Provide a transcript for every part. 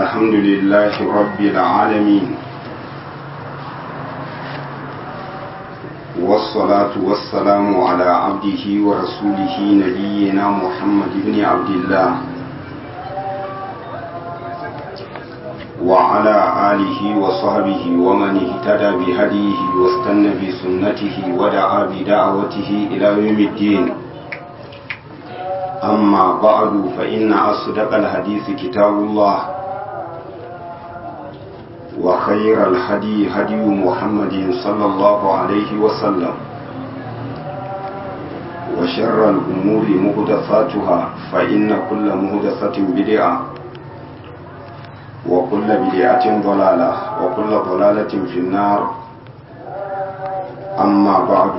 الحمد لله رب العالمين والصلاة والسلام على عبده ورسوله نبينا محمد بن عبد الله وعلى آله وصحبه ومن اهتدى بهديه واستنى بسنته ودعا بدعوته إلى يوم الدين. أما بعد فإن أصدق الحديث كتاب الله وخير الهدي هدي محمد صلى الله عليه وسلم وشر الأمور محدثاتها فإن كل محدثة بدعة وكل بدعة ضلالة وكل ضلالة في النار. أما بعد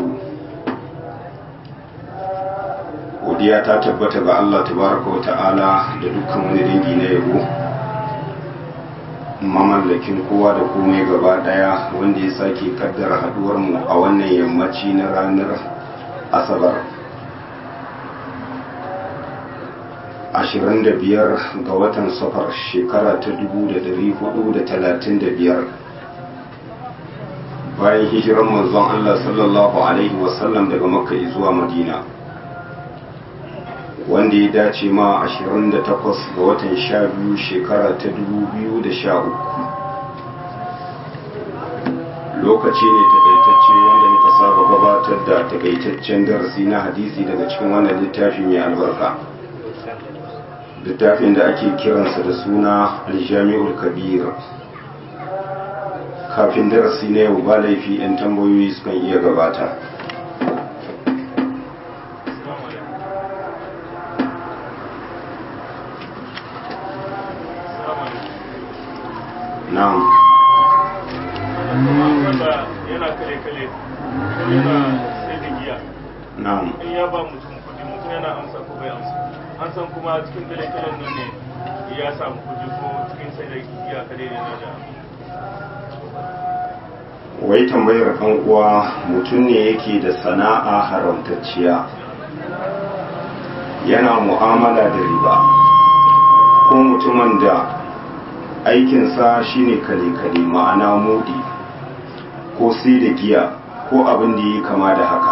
godiya ta tabbata ga Allah tabaraka wa ta'ala da dukkan wani dangi na yabo, mamallakin kowa da komai gaba daya, wanda ya sake kaddara haduwar mu a wannan yammaci na ranar Asabar 25 ga watan Safar shekara ta 1435 bayan hijiran manzon Allah sallallahu alaihi wasallam daga Makka zuwa Madina, wanda ya dace ma 28 ga watan 12 shekara ta 2013. Lokaci ne takaitacce wanda muka saba gabatar da takaitaccen darasi na hadisi daga cikin wannan littafi mai albarka, littafin da ake kiransa da suna Al-Jami'ul Kabir. Kafin darasi na yau ba laifi 'yan tambayoyi sukan iya gabata. Na'am. Yana kale-kale, yana sai da giya. Na'am. In ya ba mutum kudi, mutum yana amsa ko bai amsa. An san kuma cikin kale-kalen nan ne ya samu kudi ko cikin sai da giya kare ne na da. Wai tambayar ɗan uwa, mutum ne yake da sana'a haramtacciya, yana mu'amala da riba, ko mutumin da aikinsa shine kale-kale, ma'ana mudi ko sai da giya ko abin da yi kama da haka.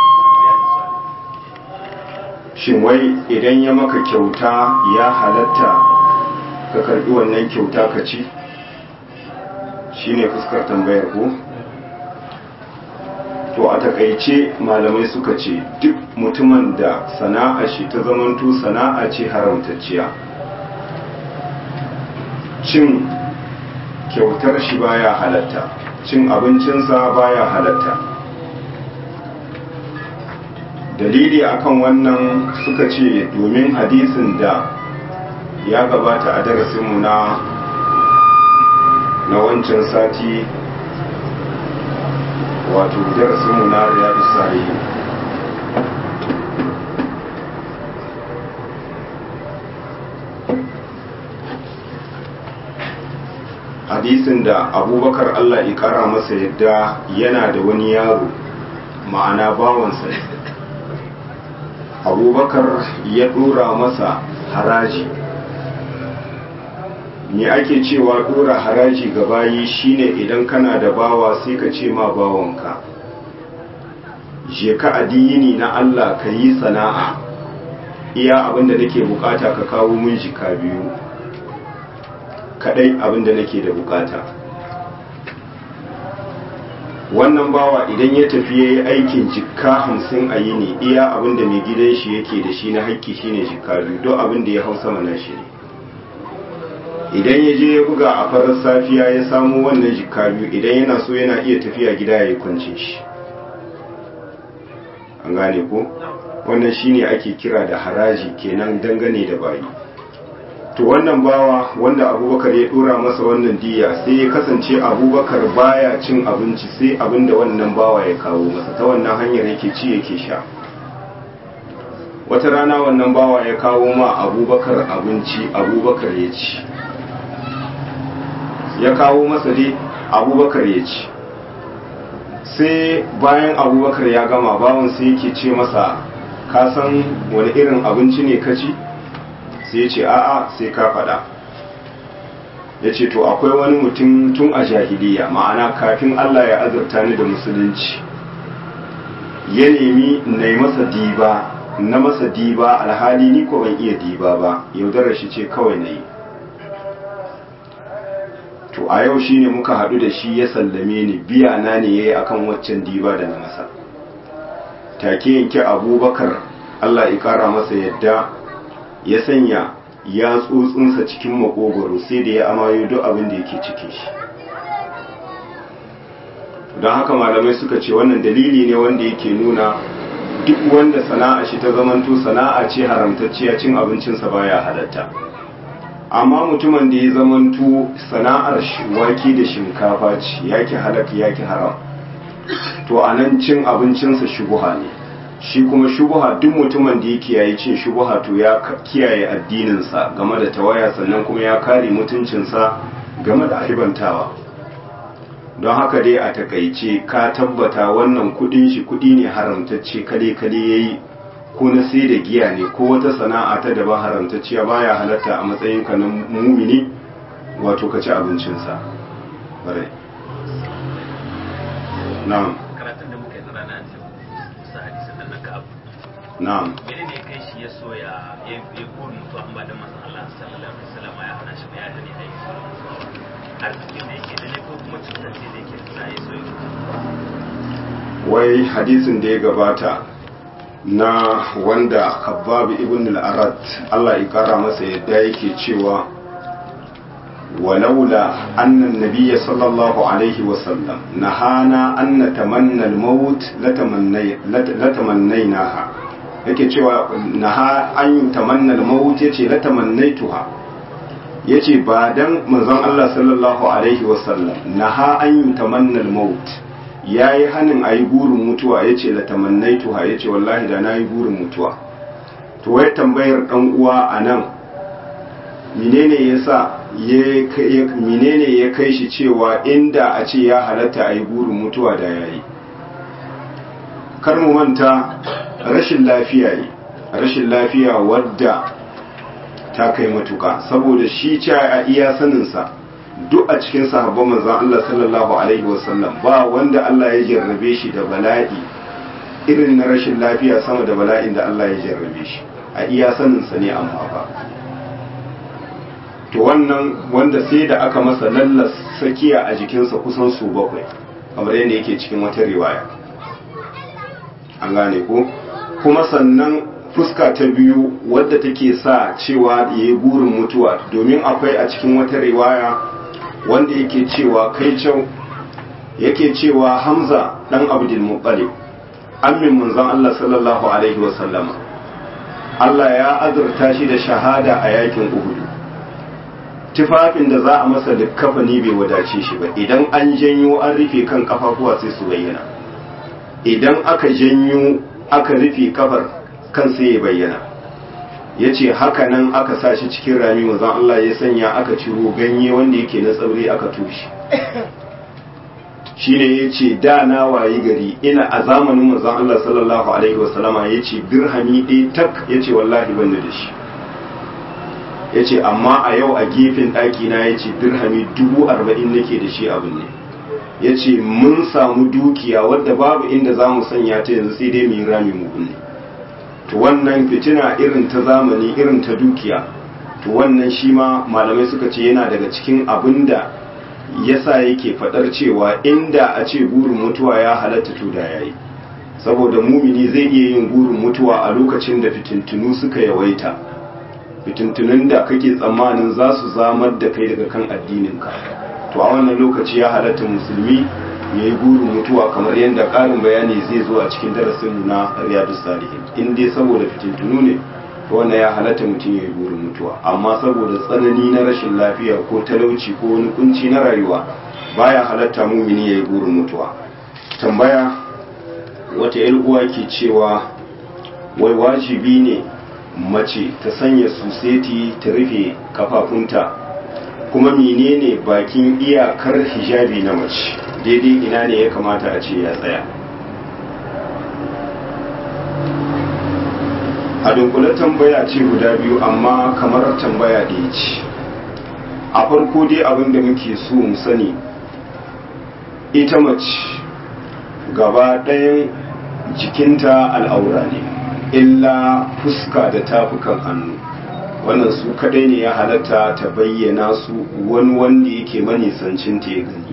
Shin wai idan ya maka kyauta ya halatta ka karbi wannan kyauta ka ci? Shine fuskar tambayar ku? To a takaice malamai suka ce duk mutumin da sana'a shi ta zamanto sana'a ce haramtacciya, cin kyautar shi baya halatta, cin abincinsa baya halatta. Dalili akan wannan suka ce domin hadisin da ya gabata a darasinmu na wancan sati, wato darasinmu na Riyadus Salihin. Hadisin da Abubakar Allah ya kara masa yadda yana da wani yaro, ma'ana bawansa. Abubakar ya dora masa haraji. Me ake cewa dora haraji ga bayi shine idan kana da bawa sai ka ce ma bawanka, je ka addini na Allah ka yi sana'a, iya abinda nake bukata ka kawo mun jika 2 kadai, abinda nake da bukata. Wannan bawa idan ya tafi yayi aikin jikka 50 a yini, iya abinda mai gidan shi yake da shi na haƙƙi shine jikka 2, don abinda ya hausa mana shi ne. Idan ya je ya buga a farar safiya ya samu wannan jikka 2, idan yana so yana iya tafiya gida ya yi kwancin shi. An gane ko? Wannan shine ake kira da haraji kenan dangane da bayi. To wannan bawa wanda Abubakar ya dora masa wannan diya, sai ya kasance Abubakar baya cin abinci sai abinda wannan bawa ya kawo masa, ta wannan hanyar yake ci yake sha. Wata rana wannan bawa ya kawo ma Abubakar abinci, Abubakar ya ci. Ya kawo masa dai Abubakar ya ci. Sai bayan Abubakar ya gama, bawan sai yake ce masa, ka san wani irin abinci ne ka ci? Sai ya ce a'a, sai ka faɗa. ya ce to akwai wani mutum tun a jahiliya, ma'ana kafin Allah ya azurta ni da musulunci, ya nemi na yi masa diba, na masa diba alhali ni ko ban iya diba ba, yaudarar shi ce kawai na yi. To a yau shine muka haɗu da shi ya sallame ni, biya na ne yayi akan waccan diba da na masa. Take yanke Abubakar Allah ya kara masa yadda ya sanya ya tsotsinsa cikin makogoro sai da ya amayo duk abin da yake cikin shi. Don haka malamai suka ce wannan dalili ne wanda yake nuna duk wanda sana'a shi ta zamanto sana'a ce haramtacciya, cin abincinsa baya halatta. Amma mutumin da ya zamanto sana'ar wake da shinkafa ce, yake halak yake haram, to anan cin abincinsa shubuha ne. Shi kuma shubuha, duk mutumin da ya kiyaye cin shubuha to ya kiyaye addininsa game da tawaya, sannan kuma ya kare mutuncinsa game da aibantawa. Don haka dai a takaice ka tabbata wannan kudin shi kudi ne haramtacce, kale yayi, ko na sai da giya ne ko wata sana'a ta daban haramtacciya, baya halatta a matsayin ka na mumini wato ka ci abincinsa. Bare na'am, karatun da muka yi rana sa hadisin nan ka abu na'am, menene kai shi ya so ya burin mutu amma da manzon Allah sallallahu alaihi wasallam ya hana shi ya hani ai arzikin da yake da ne ko kuma cutar da yake da ya so wai hadisin da ya gabata na wanda Khabbab ibn al-Arat Allah ya kara masa yadda yake cewa walaula anna an-nabiy sallallahu alaihi wasallam nahana an natamanna al-maut latamannainaha, yake cewa naha an yutamanna al-maut yace latamannaituha, yace ba dan manzon Allah sallallahu alaihi wasallam naha an yutamanna al-maut yayi hanin ayi burin mutuwa, yace latamannaituha, yace wallahi da nayi burin mutuwa. To wai tambayar dan uwa anan menene yasa menene ya kai shi cewa inda a ce ya halatta ayi burin mutuwa da yayi. Kar mu manta rashin lafiya wadda ta kai matuka, saboda shi ce a iya saninsa duk a cikin sahabban manzon Allah sallallahu alaihi wasallam ba wanda Allah ya jarrabe shi da bala'i irin na rashin lafiya sama da bala'in da Allah ya jarrabe shi, a iya saninsa ne amma ba. To wannan wanda sai da aka masa lallas sakiya a jikinsa kusan su 7 kamar yadda yake cikin wata riwaya, an gane ko? Kuma sannan fuska ta biyu wadda take sa cewa ya yi burin mutuwa, domin akwai a cikin wata riwaya wanda yake cewa kai can yake cewa Hamza dan Abdul Muttalib ammin manzon Allah sallallahu alaihi wasallama, Allah ya azurta shi da shahada a yakin Uhud. Tufafin da za a masa likkafani bai wadace shi ba, idan an janyo an rufe kan kafafuwa sai su bayyana, idan aka janyo aka rufe kafar kan sai ya bayyana. Ya ce haka nan aka sa shi cikin rami, manzon Allah ya sanya aka ciro ganye wanda yake na tsauri aka tushe. Shi ne ya ce da na wayi gari ina a zamanin manzon Allah sallallahu alaihi wasallama, ya ce dirhami ɗaya tak, ya ce wallahi ban da shi. Ya ce amma a yau a gefen ɗakina ya ce dirhami 40,000 nake da shi abin ne. Ya ce mun samu dukiya wadda babu inda za mu sanya ta yanzu sai dai mu yi rami mu kunne. To wannan fitina irin ta zamani irin ta dukiya, to wannan shi ma malamai suka ce yana daga cikin abin da yasa yake faɗar cewa inda a ce burin mutuwa ya halatta to da yayi, saboda mumini zai iya yin burin mutuwa a lokacin da fitintunu suka yawaita, fitintunun da kake tsammanin za su zamar da kai daga kan addininka. To a wannan lokaci ya halatta musulmi ya yi burin mutuwa, kamar yadda ƙarin bayani zai zo a cikin darasinmu na Riyadus Salihin. In dai saboda fitintunu ne, to wannan ya halatta mutum ya yi burin mutuwa, amma saboda tsanani na rashin lafiya ko talauci ko wani kunci na rayuwa baya halatta mumini ya yi burin mutuwa. Tambaya wata yar uwa ke cewa wai wajibi ne mace ta sanya suseti ta rufe kafafunta, kuma menene bakin iyakar hijabi na mace, daidai ina ne ya kamata a ce ya tsaya? A dunkule tambaya ce guda biyu amma kamar tambaya ɗaya ce. a farko dai abin da muke so mu sani, ita mace gaba ɗayan jikinta al'aura ne, illa fuska da tafukan hannu, wannan su kadai ne ya halatta ta bayyana su wani wanda yake manisancin ta ya gani.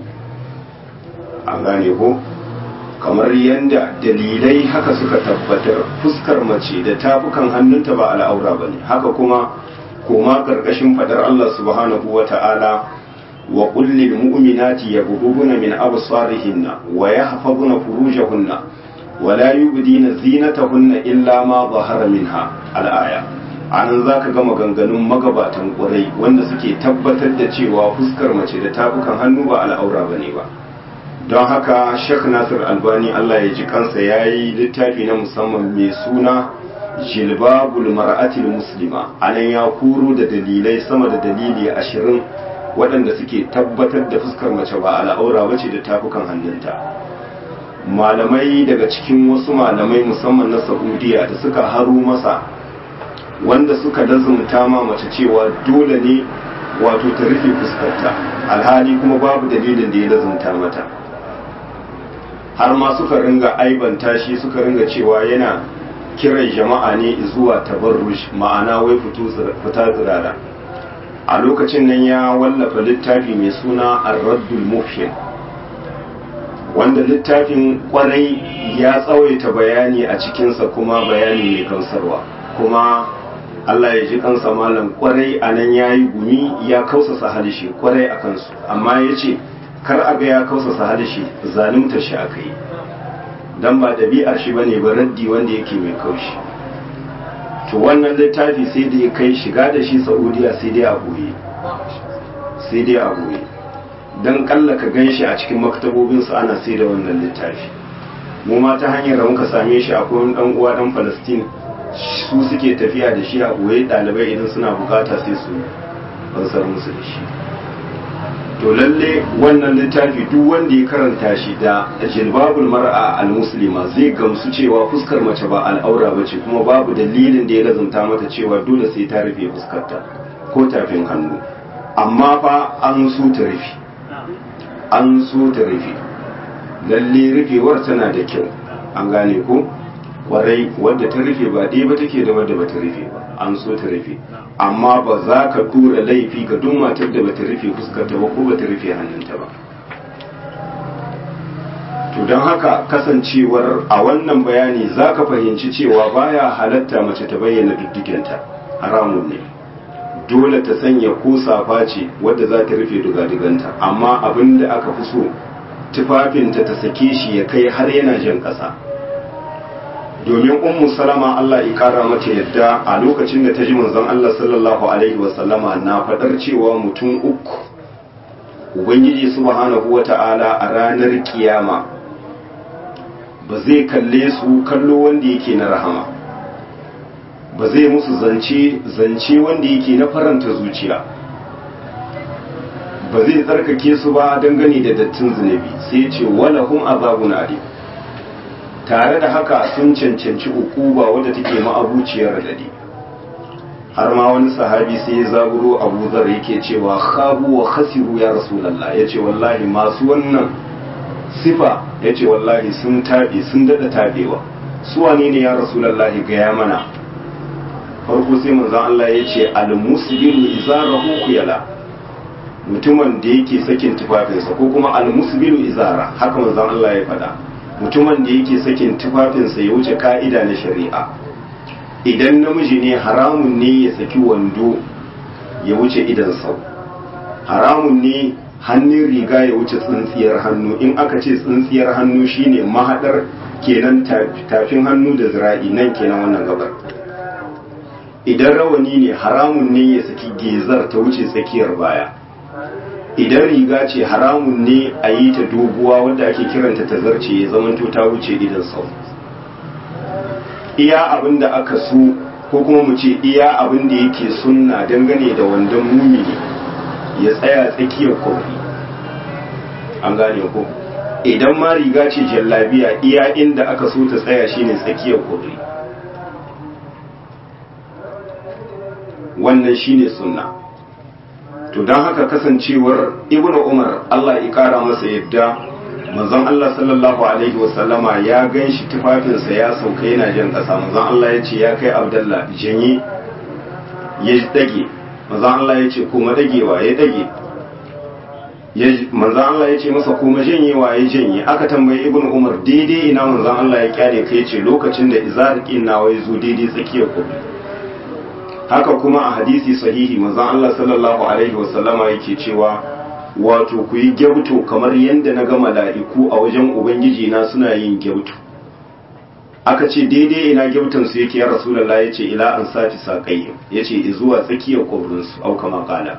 an gane ko, kamar yadda dalilai haka suka tabbatar fuskar mace da tafukan hannunta ba al'aura ba ne. haka kuma koma karkashin fadar Allah subhanahu wa ta'ala, wa kullil mu'minati yaghudduna min absarihinna wa yahfazuna furujahunna wa la yubdina zinatahunna illa ma zahara minha al-aya. anan zaka ga maganganun magabatan ƙurai wanda suke tabbatar da cewa fuskar mace da tafukan hannu ba al'aura bane ba. don haka Sheikh Nasir Albani Allah ya ji kansa yayi littafi na musamman mai suna Jilbabul Mar'atil Muslima. anan ya kuro da dalilai sama da dalili 20 waɗanda suke tabbatar da fuskar mace ba al'aura bace da tafukan hannunta. malamai daga cikin wasu malamai musamman na Saudiya da suka haru masa, wanda suka lazumta ma mace cewa dole ne wato ta rufe fuskarta, alhali kuma babu dalilin da ya lazumta mata, har ma suka ringa aibanta shi, suka ringa cewa yana kiran jama'a ne zuwa tabarruj, ma'ana wai fita tsirara. a lokacin nan ya wallafa littafi mai suna ar-raddul mufhim, wanda littafin kwarai ya tsawaita bayani a cikinsa, kuma bayani mai gamsarwa, kuma Allah ya ji kansa malam kwarai a nan ya yi gumi, ya kausasa halishi kwarai a kansu, amma ya ce kar a ga ya kausasa halishi, zalunta shi aka yi, don ba ɗabi'ar shi ba ne ba raddi wanda yake mai kaushi. to wannan littafi sai da ya kai shiga da shi Saudiya sai dai a boye, sai dai a boye, don kalla ka gan shi a cikin maktabobinsu ana sai da wannan littafi. mu ma ta hanyar da muka same shi akwai wani ɗan uwa ɗan Palestine, su suke tafiya da shi a boye, ɗalibai idan suna bukata sai su bansar musu da shi. to lalle wannan littafi duk wanda ya karanta shi da Jilbabul Mar'a al-Muslima zai gamsu cewa fuskar mace ba al'aura bace, kuma babu dalilin da ya lazumta mata cewa dole sai ta rufe fuskarta ko tafin hannu. amma fa an so ta rufe, an so ta rufe, lalle rufewar tana da kyau, an gane ko, kwarai wadda ta rufe ba ɗaya ba take da wadda ba ta rufe ba, an so ta rufe, amma ba za ka tura laifi ga duk matar da ba ta rufe fuskarta ba ko ba ta rufe hannunta ba. to don haka kasancewar a wannan bayani za ka fahimci cewa baya halatta mace ta bayyana diddigenta, haramun ne, dole ta sanya ko safa ce wadda za ta rufe dugadiganta, amma abin da aka fi so tufafinta ta sake shi ya kai har yana jan ƙasa. domin ummu salama Allah ya kara mata yadda a lokacin da ta ji manzon Allah sallallahu alaihi wasallama na fadar cewa mutum uku ubangiji subhanahu wata'ala a ranar kiyama ba zai kalle su kallo wanda yake na rahama, ba zai musu zance wanda yake na faranta zuciya, ba zai tsarkake su ba dangane da dattin zunubi, sai ce walahum azabun alim, tare da haka sun cancanci ukuba wadda take ma'abuciyar radadi. har ma wani sahabi sai ya zaburo Abu Dharr yake cewa khabu wa khasiru ya rasulullah, yace wallahi masu wannan sifa yace wallahi sun tabe, sun dada tabewa. su wane ne ya rasulullah ga ya mana? farko sai manzon Allah yace al musbilu izarahu khuyala, mutumin da yake sakin tufafinsa, ko kuma al musbilu izara, haka manzon Allah ya faɗa, mutumin da yake sakin tufafinsa ya wuce ka'ida na shari'a. idan namiji ne haramun ne ya saki wando ya wuce idan sau, haramun ne hannun riga ya wuce tsintsiyar hannu. in aka ce tsintsiyar hannu shine mahadar kenan tafin hannu da zira'i, nan kenan wannan gabar. idan rawani ne haramun ne ya saki gezar ta wuce tsakiyar baya. idan riga ce haramun ne a yi ta doguwa wadda ake kiranta ta zarce ya zamanto ta wuce idan sau. iya abin da aka so, ko kuma mu ce iya abin da yake sunna dangane da wandon mumini ya tsaya tsakiyar kofi, an gane ko. idan ma riga ce jallabiya iya inda aka so ta tsaya shine tsakiyar kofi, wannan shine sunna. to don haka kasancewar ibnu umar Allah ya kara masa yadda manzon Allah sallallahu alaihi wasallama ya gan shi tufafinsa ya sauka yana jan ƙasa. Manzon Allah ya ce ya kai Abdullah janye, ya dage. Manzon Allah ya ce kuma dagewa, ya dage. Manzon Allah ya ce masa kuma janyewa, ya janye. Aka tambayi ibnu umar daidai ina manzon Allah ya kyale kai, ce lokacin da izarikin nawa ya zo daidai tsakiyar kudu. Haka kuma a hadisi sahihi manzon Allah sallallahu alaihi wasallama yake cewa wato ku yi gyauto kamar yadda na ga mala'iku a wajen ubangiji na suna yin gyauto. Aka ce daidai ina gyautan su yake ya rasulullah, ya ce ila an sati saƙayyim, ya ce zuwa tsakiyar kwabrinsu au kama kala.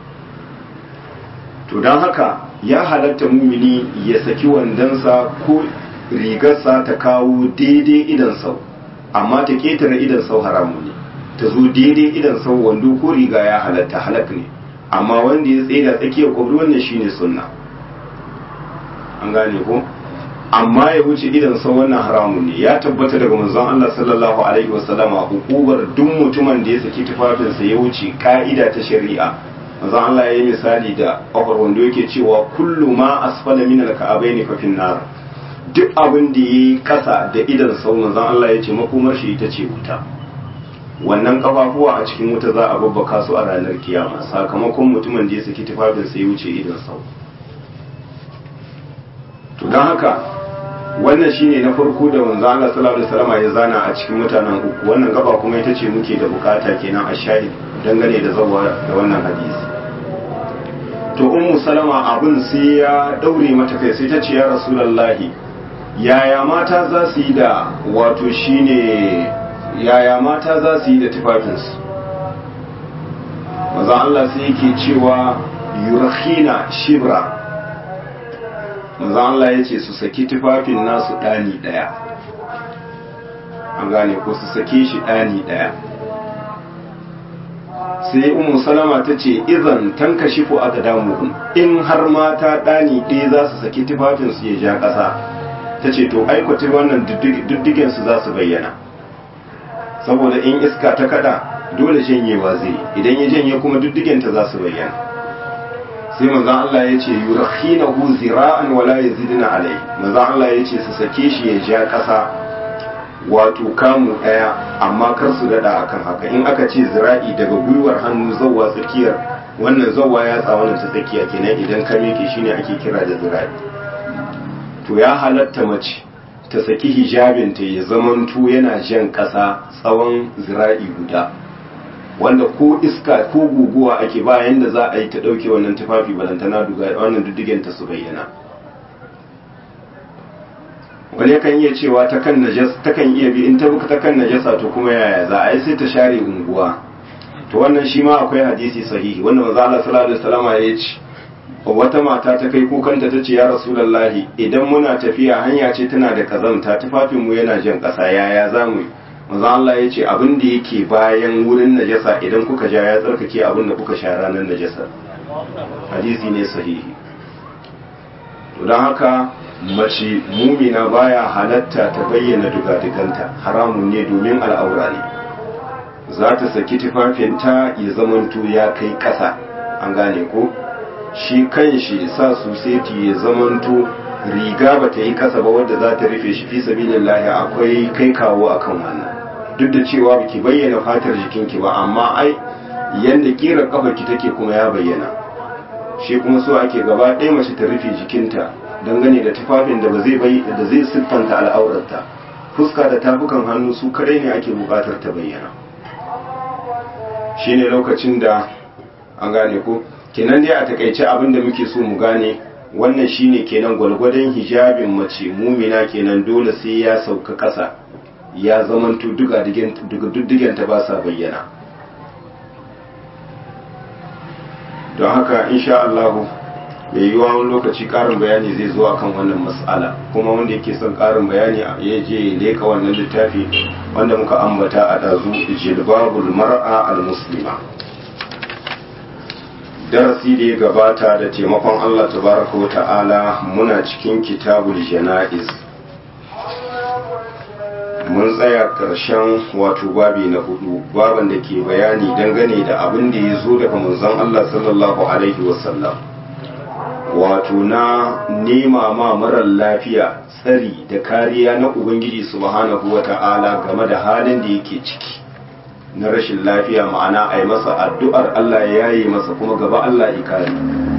To don haka ya halatta mumini ya saki wandonsa ko rigarsa ta kawo daidai idan sau, amma ta ketare idan sau haramu ne. Ta zo daidai idan sau wando ko riga ya halatta, halak ne, amma wanda ya tsaye da tsakiyar kwabri wannan shine sunna. An gane ko? Amma ya wuce idan sau wannan haramun ne. Ya tabbata daga manzon Allah sallallahu alaihi wasallama hukubar duk mutumin da ya saki tufafinsa ya wuce ka'ida ta shari'a. Manzon Allah ya yi misali da kafar wando yake cewa kullu ma asfala min al-ka'abaini fa fin nar. Duk abin da yayi kasa da idan sau manzon Allah ya ce makomar shi ita ce wuta. Wannan kafafuwa a cikin wuta za a babbaka su a ranar kiyama sakamakon mutumin da ya saki tufafinsa ya wuce idan sau. To don haka wannan shine na farko da manzo Allah sallallahu alaihi wasallam ya zana a cikin mutanen uku. Wannan gaba kuma ita ce muke da bukata kenan a shahid dangane da zawa da wannan hadisi. To ummu salama abin sai ya daure mata kai, sai ta ce ya rasulullahi yaya mata za su yi da wato shine yaya mata za su yi da tufafinsu. Manzo Allah sai yake cewa yurkhina shibra. Manzo Allah ya ce su saki tufafin nasu ɗani ɗaya. An gane ko su sake shi ɗani ɗaya. Sai Ummu Salama ta ce idan tankashifu aqdamuhum, in har mata ɗani ɗaya za su saki tufafinsu ya ja ƙasa, ta ce to aikwata wannan diddigen su za su bayyana. Saboda in iska ta kada dole janyewa zai, idan ya janye kuma diddigenta za su bayyana. Sai manzon Allah ya ce yurakhinahu zira'an wala yazidna alai. Manzon Allah ya ce su sake shi ya ja ƙasa wato kamu ɗaya, amma kar su dada akan haka. In aka ce zira'i daga gwiwar hannu zawwa tsakiyar, wannan zawwa ya tsawon ta tsakiya kenan, idan ka miƙe shine ake kira da zira'i. To ya halatta mace ta saki hijabinta ya zamanto yana jan ƙasa tsawon zira'i guda, wanda ko iska ko guguwa ake bayan da za a yi ta ɗauke wannan tufafi balantana duga wannan duddigenta su bayyana. Wani yakan iya cewa ta kan iya bi in ta buka ta kan najasa to kuma yaya za a yi, sai ta share unguwa. To wannan shi ma akwai hadisi sahihi wanda manzo Allah sallallahu alaihi wasallam ya ce wata mata ta kai kukanta ta ce ya rasulullahi idan muna tafiya hanya ce tana da kazanta tufafinmu yana jan ƙasa yaya za mu yi. Manzo Allah ya ce abin da yake bayan wurin najasa idan kuka ja ya tsarkake abin da kuka sha ranar najasa. Hadisi ne sahihi. To don haka mace mumina baya halatta ta bayyana dugadiganta, haramun ne domin al'aura ne. Za ta saki tufafinta ya zamanto ya kai ƙasa, an gane ko? Shi kan shi sa suseti ya zamanto riga ba ta yi ƙasa ba wadda za ta rufe shi fi sabilillahi akwai kai kawo akan wannan. Duk da cewa baki bayyana fatar jikinki ba, amma ai yanda kira kafarki take kuma ya bayyana. Shi kuma so ake gaba ɗaya mace ta rufe jikinta dangane da tufafin da da zai siffanta al'aurarta. Fuska da tafukan hannu su kadai ne ake buƙatar ta bayyana. Shine lokacin da an gane ko kenan dai a takaice abin da muke so mu gane wannan shine kenan gwalgwadon hijabin mace mumina kenan dole sai ya sauka ƙasa ya zamanto duddigenta ba sa bayyana. Don haka insha Allah mai yiwuwa wani lokaci ƙarin bayani zai zo akan wannan mas'ala, kuma wanda yake son ƙarin bayani ya je leka wannan littafi wanda muka ambata a ɗazu jilbabul mar'a al-muslima. Darasi da ya gabata da taimakon Allah tabaraka wa ta'ala muna cikin kitabul jana'iz, mun tsaya ƙarshen wato babi na 4 baban da ke bayani dangane da abin da ya zo daga manzon Allah sallallahu alaihi wasallam wato na nema ma marar lafiya tsari da kariya na ubangiji subhanahu wata'ala game da halin da yake ciki na rashin lafiya, ma'ana a yi masa addu'ar Allah ya yi masa kuma gaba Allah ya kare.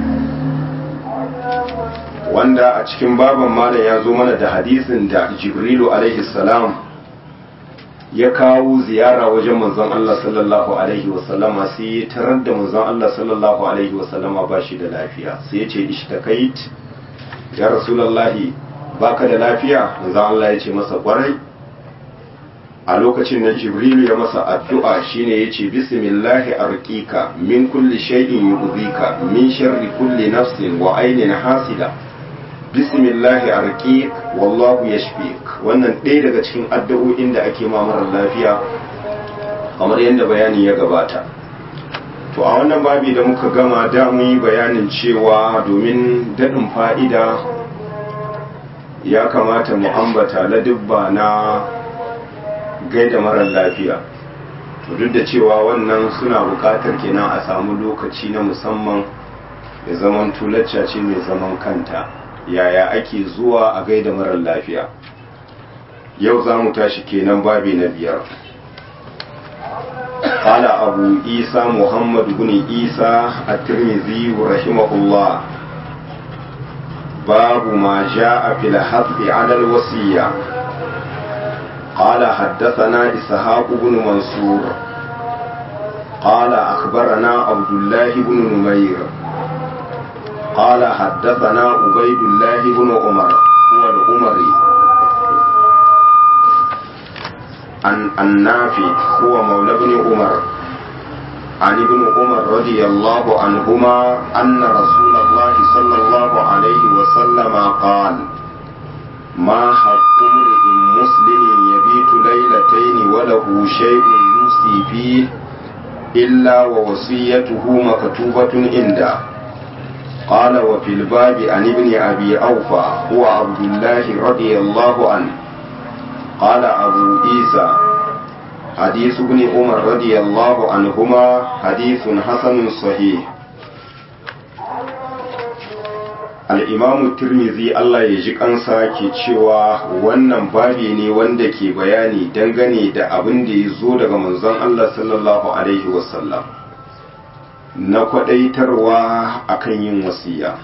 Wanda a cikin baban malam ya zo mana da hadisin da Jibrilu alaihi salam ya kawo ziyara wajen manzon Allah sallallahu alaihi wasallama, sai ya tarar da manzon Allah sallallahu alaihi wasallama ba shi da lafiya, sai ya ce ishtakait ya rasulullahi baka da lafiya? manzon Allah ya ce masa kwarai. A lokacin da Jibrilu ya masa addu'a shine yace bismillahi arqika min kulli shay'in yu'dhika min sharri kulli nafsin wa aynin hasida bismillahi arqik wallahu yashfik. Wannan ɗaya daga cikin addu'o'in da ake ma marar lafiya kamar yadda bayani ya gabata. To a wannan babi da muka gama da mu yi bayanin cewa domin daɗin fa'ida ya kamata mu ambata ladubba na gaida marar lafiya. To duk da cewa wannan suna buƙatar kenan a samu lokaci na musamman ya zaman tulacca ce mai zaman kanta, yaya ake zuwa a gaida marar lafiya. Yau za mu tashi kenan babi na 5. قال أبو عيسى محمد بن عيسى الترمذي رحمه الله باب ما جاء في الحث على الوصية. قال حدثنا إسحاق بن منصور قال أخبرنا عبد الله بن نمير قال حدثنا عبيد الله بن عمر هو العمري عن النافع هو مولى بن عمر عن ابن عمر رضي الله عنهما أن رسول الله صلى الله عليه وسلم قال ما حق امرئ مسلم يبيت ليلتين وله شيء يوصي فيه إلا ووصيته مكتوبة عنده. قال وفي الباب عن ابن أبي أوفى هو عبد الله رضي الله عنه قال أبو عيسى حديث ابن عمر رضي الله عنهما حديث حسن صحيح. al'imamu turmizi Allah ya ji kansa ke cewa wannan babi ne wanda ke bayani dangane da abin da ya zo daga manzon Allah sallallahu Alaihi wasallam na kwadaitarwa akan yin wasiya.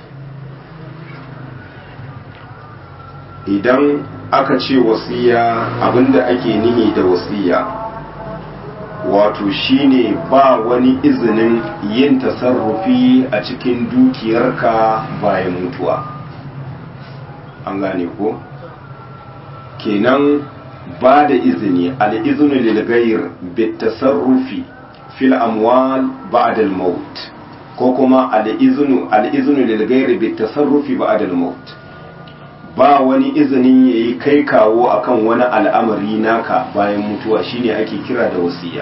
Idan aka ce wasiya, abinda ake nihi da wasiya wato shine ba wani izinin yin tasarrufi a cikin dukiyarka bayan mutuwa. An gane ko? Kenan ba da izini, al'izinu lilgayir bit tasarrufi fil amwal ba'da al-maut, ko kuma al'izinu lilgayir bit tasarrufi ba'da al-maut. Ba wani izinin yayi kai kawo akan wani al'amari naka bayan mutuwa, shine ake kira da wasiya.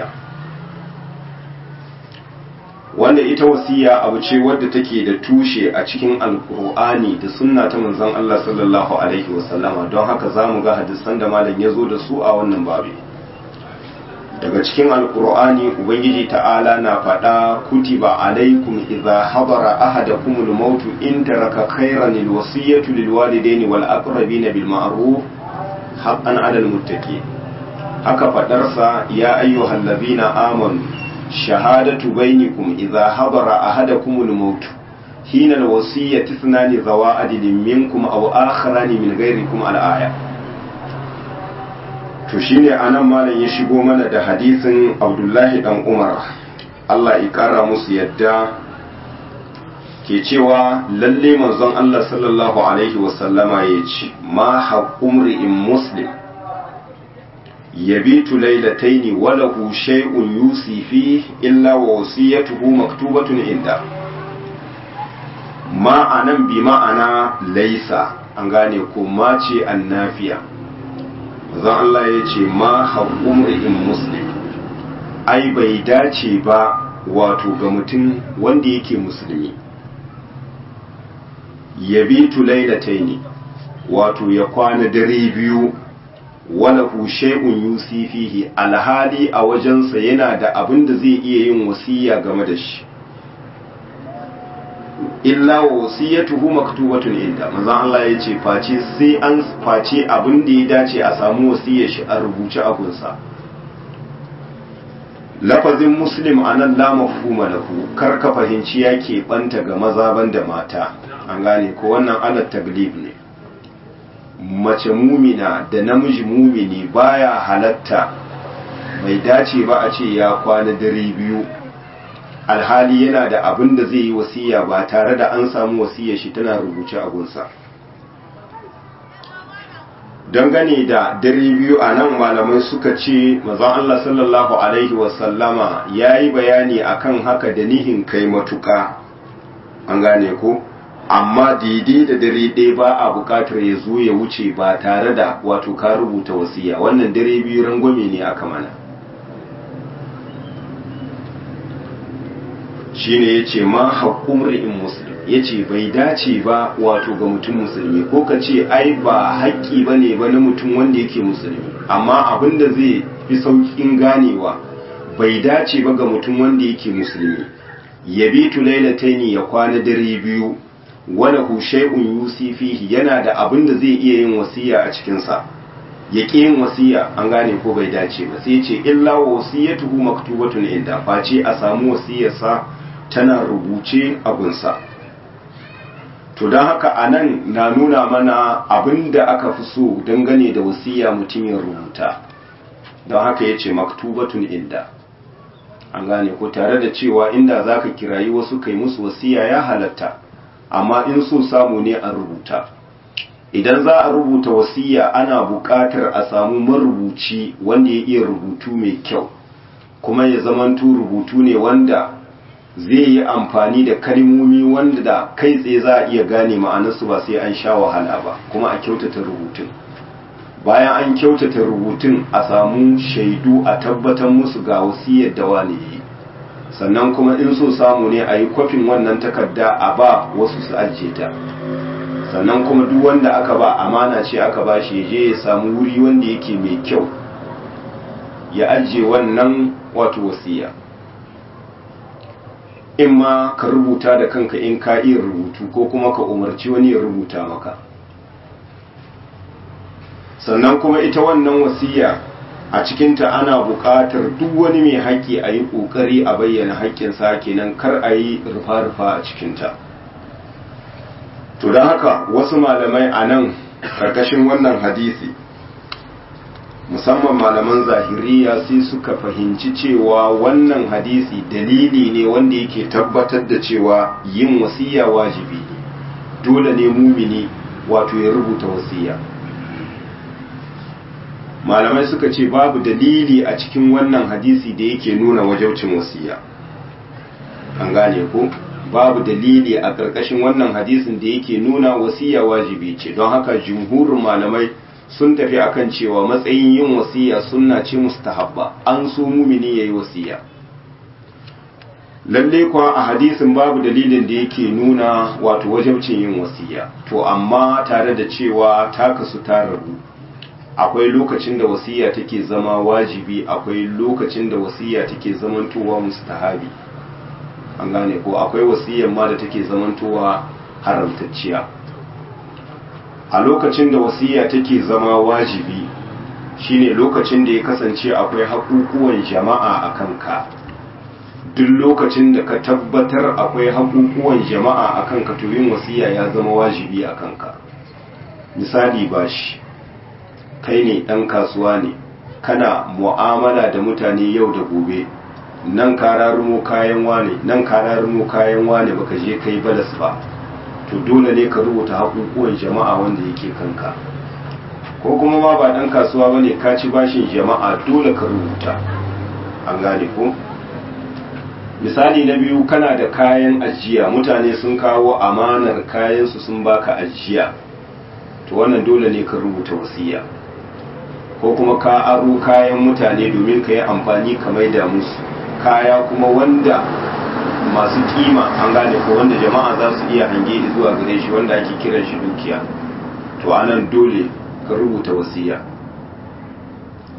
Wanda ita wasiya abu ce wadda take da tushe a cikin alkur'ani da sunna ta manzon Allah sallallahu alaihi wasallama, don haka zamu ga hadisan da malam ya zo da su a wannan babi. Daga cikin alkur'ani ubangiji ta'ala na faɗa kutiba alaikum idza hadara ahadakumul maut in taraka khayran alwasiyatu lilwalidaini wal aqrabina bil ma'ruf haqqan 'alal muttaqin. Haka faɗarsa ya ayyuhallazina amanu shahadatu bainakum idza hadara ahadakumul maut hina alwasiyati ithnani zawa adlin minkum aw akharani min ghayrikum al-aya. To shine anan malam ya shigo mana da hadisin Abdullahi dan Umar Allah ya kara musu yadda ke cewa lalle manzon Allah sallallahu alaihi wasallama yace ma haqqumri'in muslim yabitu laylatayn wa lahu shay'un yusi fihi illa wa wasiyatuhu maktubatun inda. Ma anan bi ma'ana laysa, an gane ko ma ce annafiya. Zan Allah ya ce ma haƙumri'in muslim, ai bai dace ba wato ga mutum wanda yake musulmi yabitu lailataini, wato ya kwana dare biyu walahu shay'un yusi fihi alhali a wajensa yana da abin da zai iya yin wasiya game da shi illa wasiyatuhu maktubatun inda manzon Allah ya ce face sai an face abin da ya dace a samu wasiyar shi a rubuce a gunsa lafazin muslim anan la mafhuma lahu kar ka fahimci yake banta ga maza banda mata an gane ko wannan ala taglib ne mace mumina da namiji mumini baya halatta bai dace ba a ce ya kwana dare biyu alhali yana da abin da zai yi wasiya ba tare da an samu wasiyar shi tana rubuce a gunsa dangane da dare biyu a nan malamai suka ce manzon Allah sallallahu alaihi wasallama ya yi bayani akan haka da nihin kai matuka an gane ko amma daidai da dare ɗaya ba a buƙatar ya zo ya wuce ba tare da wato ka rubuta wasiya wannan dare biyu rangwame ne aka mana shine yace ma haqqum ri'in muslim yace bai dace ba wato ga mutum musulmi ko ka ce ai ba haƙƙi bane ba na mutum wanda yake musulmi amma abinda zai fi saukin ganewa bai dace ba ga mutum wanda yake musulmi yabitu lailataini ya kwana dare biyu wala hu shay'un yusi fihi yana da abinda zai iya yin wasiya a cikin sa yake yin wasiya an gane ko bai dace ba sai ce illa wasiyatuhu maktubatun inda face a samu wasiyarsa tana rubuce a gunsa to don haka anan na nuna mana abinda aka fi so dangane da wasiya mutum ya rubuta don haka ya ce maktubatun inda an gane ko tare da cewa inda za ka kirayi wasu kai musu wasiya ya halatta amma in so samu ne a rubuta idan za a rubuta wasiya ana buƙatar a samu marubuci wanda ya iya rubutu mai kyau kuma ya zamanto rubutu ne wanda zai yi amfani da kalmomi wanda da kai tsaye za a iya gane ma'anarsu ba sai an sha wahala ba kuma a kyautata rubutun bayan an kyautata rubutun a samu shaidu a tabbatar musu ga wasiyar da wani yi sannan kuma in so samu ne a yi kwafin wannan takarda a ba wasu su ajiye ta sannan kuma duk wanda aka ba amana ce aka ba shi je ya samu wuri wanda yake mai kyau ya ajiye wannan wato wasiya in ma ka rubuta da kanka in ka iya rubutu ko kuma ka umarci wani ya rubuta maka sannan kuma ita wannan wasiya a cikinta ana buƙatar duk wani mai haƙƙi a yi ƙoƙari a bayyana haƙƙinsa kenan kar a yi rufa-rufa a cikinta to don haka wasu malamai a nan ƙarƙashin wannan hadisi musamman malaman zahiriya sai suka fahimci cewa wannan hadisi dalili ne wanda yake tabbatar da cewa yin wasiya wajibi ne dole ne mumini wato ya rubuta wasiya malamai suka ce babu dalili a cikin wannan hadisi da yake nuna wajibcin wasiya an gane ko babu dalili a ƙarƙashin wannan hadisin da yake nuna wasiya wajibi ce don haka jumhurin malamai sun tafi akan cewa matsayin yin wasiya sunna ce mustahabba an so mumini yayi wasiya lalle kuwa a hadisin babu dalilin da yake nuna wato wajibcin yin wasiya to amma tare da cewa ta kasu ta rabu akwai lokacin da wasiya take zama wajibi akwai lokacin da wasiya take zamantowa mustahabi an gane ko akwai wasiyar ma da take zamantowa haramtacciya a lokacin da wasiya take zama wajibi shine lokacin da ya kasance akwai haƙuƙuwan jama'a a kanka duk lokacin da ka tabbatar akwai haƙuƙuwan jama'a a kanka to yin wasiya ya zama wajibi a kanka misali bashi kai ne ɗan kasuwa ne kana mu'amala da mutane yau da gobe nan ka rarumo kayan wane nan ka rarumo kayan wane baka je kai balas ba to dole ne ka rubuta haƙuƙuwan jama'a wanda yake kanka ko kuma ma ba ɗan kasuwa ba ne ka ci bashin jama'a dole ka rubuta an gane ko misali na biyu kana da kayan ajiya mutane sun kawo amanar kayansu sun baka ajiya to wannan dole ne ka rubuta wasiya ko kuma ka aro kayan mutane domin ka yi amfani ka maida musu kaya kuma wanda masu kima an gane ko wanda jama'a za su iya hange zuwa gare shi wanda ake kiran shi dukiya to anan dole ka rubuta wasiya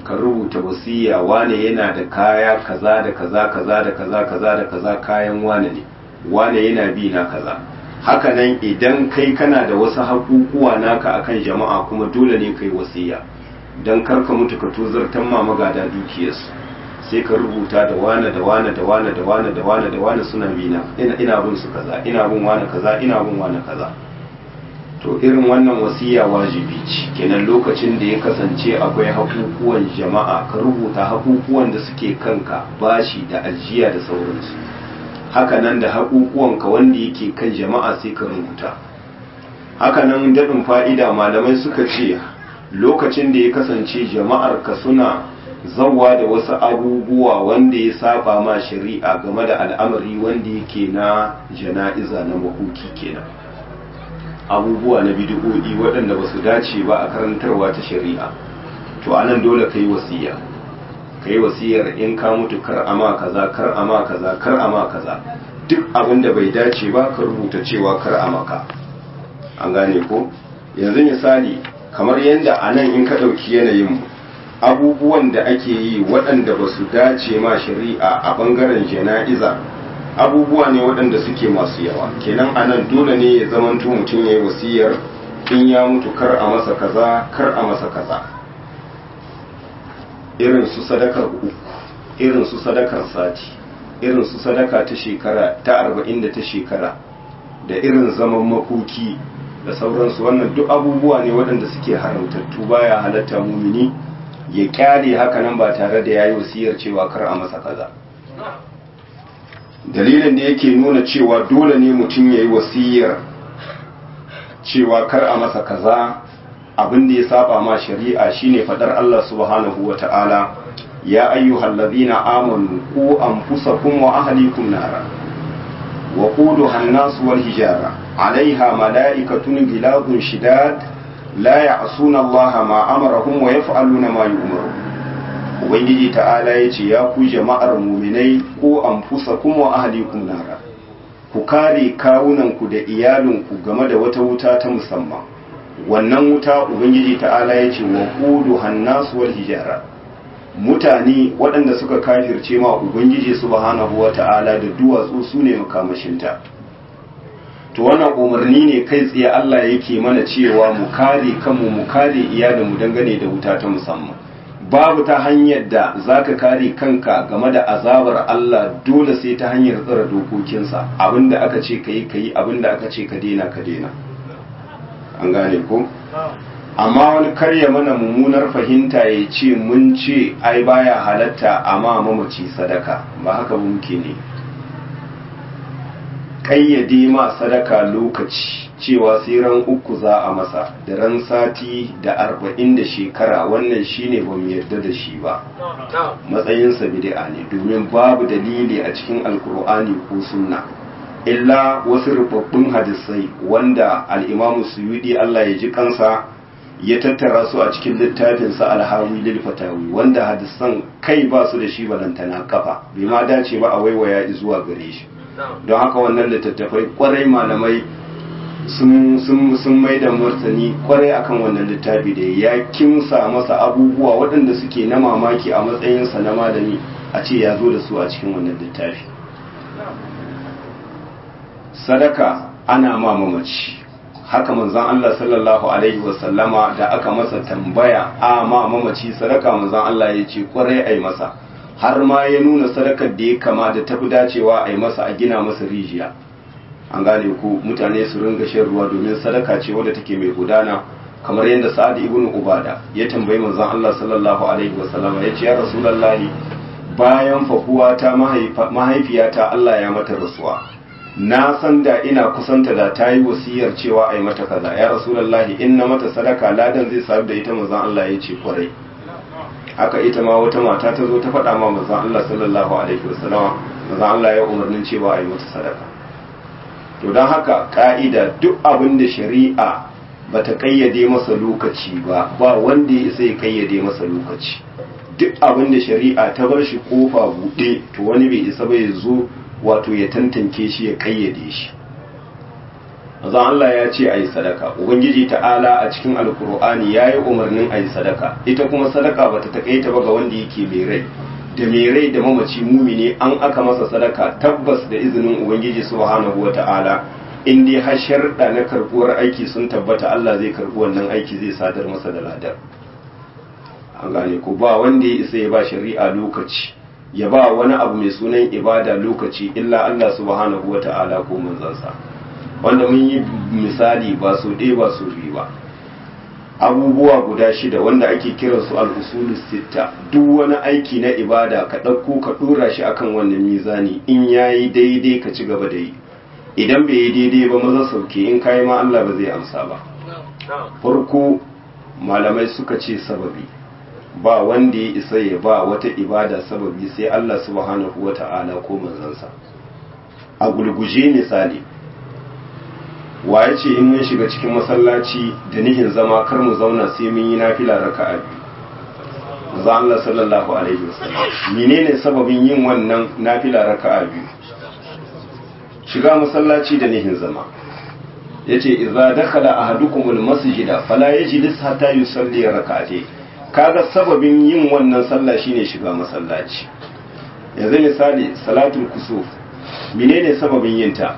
ka rubuta wasiya wane yana da kaya kaza da kaza kaza da kaza kaza da kaza kayan wane ne, wane yana bi na kaza. Haka nan idan kai kana da wasu haƙuƙuwa naka akan jama'a kuma dole ne kai wasiya don karka mutu ka tozartan ma magada dukiyarsu, sai ka rubuta da wane da wane da wane da wane da wane da wane suna bi na, ina bin su kaza, ina bin wane kaza, ina bin wane kaza. To irin wannan wasiya wajibi ce. Kenan lokacin da ya kasance akwai haƙuƙuwan jama'a ka rubuta haƙuƙuwan da suke kanka, bashi da ajiya da sauransu. Hakanan da haƙuƙuwanka wanda yake kan jama'a sai ka rubuta. Hakanan daɗin fa'ida malamai suka ce lokacin da ya kasance jama'ar ka suna zawwa da wasu abubuwa wanda ya saba ma shari'a game da al'amari wanda yake na jana'iza na makoki kenan, abubuwa na bid'o'i waɗanda ba su dace ba a karantarwa ta shari'a, to anan dole ka yi wasiya. Ka yi wasiyar in ka mutu kar ama kaza, kar ama kaza, kar ama kaza, duk abin da bai dace ba ka rubuta cewa kar ama ka. An gane ko? Yanzu misali kamar yadda anan in ka ɗauki yanayin abubuwan da ake yi waɗanda ba su dace ma shari'a a ɓangaren jana'iza, abubuwa ne waɗanda suke masu yawa. Kenan anan dole ne ya zamanto mutum ya yi wasiyar in ya mutu kar a masa kaza, kar a masa kaza. Irin su sadakar uku, irin su sadakar sati, irin su sadaka ta shekara ta 40 da ta shekara, da irin zaman makoki da sauransu. Wannan duk abubuwa ne waɗanda suke haramtattu, baya halatta mumini ya kyale haka nan ba tare da yayi wasiyar cewa kar a masa kaza. Dalilin da yake nuna cewa dole ne mutum yayi wasiyar cewa kar a masa kaza, abin da ya saba ma shari'a shine fadar Allah subhanahu wata'ala, ya ayyuhal ladhina amanu qu anfusakum wa ahlikum nara wa quduha an-nas wal hijara 'alayha mala'ikatun ghilazun shidad la ya'suna Allah ma amarahum wa yaf'aluna ma yu'maru. Ubangiji ta'ala yace ya ku jama'ar mu'minai qu anfusakum wa ahlikum nara, ku kare kawunanku da iyalinku game da wata wuta ta musamman. Wannan wuta ubangiji ta'ala ya ce wa kudu hannasu wal hijara, mutane waɗanda suka kafirce ma ubangiji subhanahu wa ta'ala da duwatsu su ne makamashinta. To wannan umarni ne kai tsaye Allah yake mana cewa mu kare kanmu, mu kare iyalinmu dangane da wuta ta musamman. Babu ta hanyar da zaka kare kanka game da azabar Allah dole sai ta hanyar tsara dokokinsa, abinda aka ce ka yi, abinda aka ce ka daina ka daina. An gane ko? Amma wani karya mana mummunar fahimta ya ce mun ce ai baya halatta amma mamaci sadaka, ba haka ba muke ne. Kayyade ma sadaka lokaci cewa sai ran 3 za a masa, da ran sati da 40 da shekara, wannan shine ba mu yarda da shi ba. Matsayinsa bid'a ne, domin babu dalili a cikin alkur'ani ko sunna illa wasu rubabbun hadisai wanda al-Imam Suyuti Allah ya ji kansa ya tattara su a cikin littafinsa Al-Hawi lil Fatawi, wanda hadisan kai ba su da shi balantana kafa, bai ma dace ba a waiwaya zuwa gare shi. Don haka wannan littattafai kwarai malamai sun mai da martani kwarai akan wannan littafi da ya kimsa masa abubuwa waɗanda suke na mamaki a matsayinsa na malami a ce ya zo da su a cikin wannan littafi. Sadaka ana ma mamaci, haka manzon Allah sallallahu alaihi wasallama da aka masa tambaya a ma mamaci sadaka, manzon Allah ya ce kwarai ai masa, har ma ya nuna sadakar da ya kama da tafi dacewa ai masa a gina masa rijiya. An gane ku, mutane su ringa shan ruwa domin sadaka ce wadda take mai gudana, kamar yadda Sa'ad ibn Ubada ya tambayi manzon Allah sallallahu alaihi wasallama ya ce ya Rasulullahi, bayan fakuwa ta mahaifiyata Allah ya mata rasuwa, na san da ina kusanta da ta yi wasiyar cewa a yi mata kaza, ya Rasulullahi in na mata sadaka ladan zai sadu da ita. Manzon Allah ya ce kwarai. Haka ita ma wata mata ta zo ta faɗa ma manzon Allah sallallahu alaihi wasallama, manzon Allah ya umarnin cewa a yi mata sadaka. To don haka ka'ida duk abin da shari'a bata kayyade masa lokaci ba, ba wanda ya isa ya kayyade masa lokaci. Duk abin da shari'a ta bar shi kofa buɗe, to wani bai isa ba ya zo wato ya tantance shi ya kayyade shi. manzon Allah ya ce ayi sadaka, ubangiji ta'ala a cikin alkur'ani yayi umarnin ayi sadaka. Ita kuma sadaka bata takaita ba ga wanda yake mai rai, da mai rai da mamaci mumini an aka masa sadaka tabbas da izinin ubangiji subhanahu wata'ala, in dai har sharda na karbuwar aiki sun tabbata Allah zai karbi wannan aiki, zai sadar masa da ladar. An gane ko ba wanda ya isa ya ba shari'a lokaci, ya ba wani abu mai sunan ibada lokaci illa Allah subhanahu wata'ala ko manzansa, wanda mun yi misali ba su ɗaya ba su biyu ba. Abubuwa guda shida wanda ake kiransu al-usulus sitta, duk wani aiki na ibada ka ɗauko ka ɗora shi akan wannan mizani, in yayi daidai ka ci gaba da yi, idan bai yi daidai ba maza sauke, in kayi ma Allah ba zai amsa ba. Farko malamai suka ce sababi, ba wanda ya isa ya ba wata ibada sababi sai Allah subhanahu wata'ala ko manzansa. A gulguje misali, waye ce in mun shiga cikin masallaci da nihin zama kar mu zauna sai mun yi nafila raka'a biyu? Manzo Allah sallallahu alaihi wasallam. Menene sababin yin wannan nafila raka'a biyu? Shiga masallaci da nihin zama. Yace idza dakhala ahadukumul masjida fala yajlis hatta yusalli rak'atayn. Kaga sababin yin wannan sallah shine shiga masallaci. Yanzu misali salatul kusuf, menene sababin yin ta?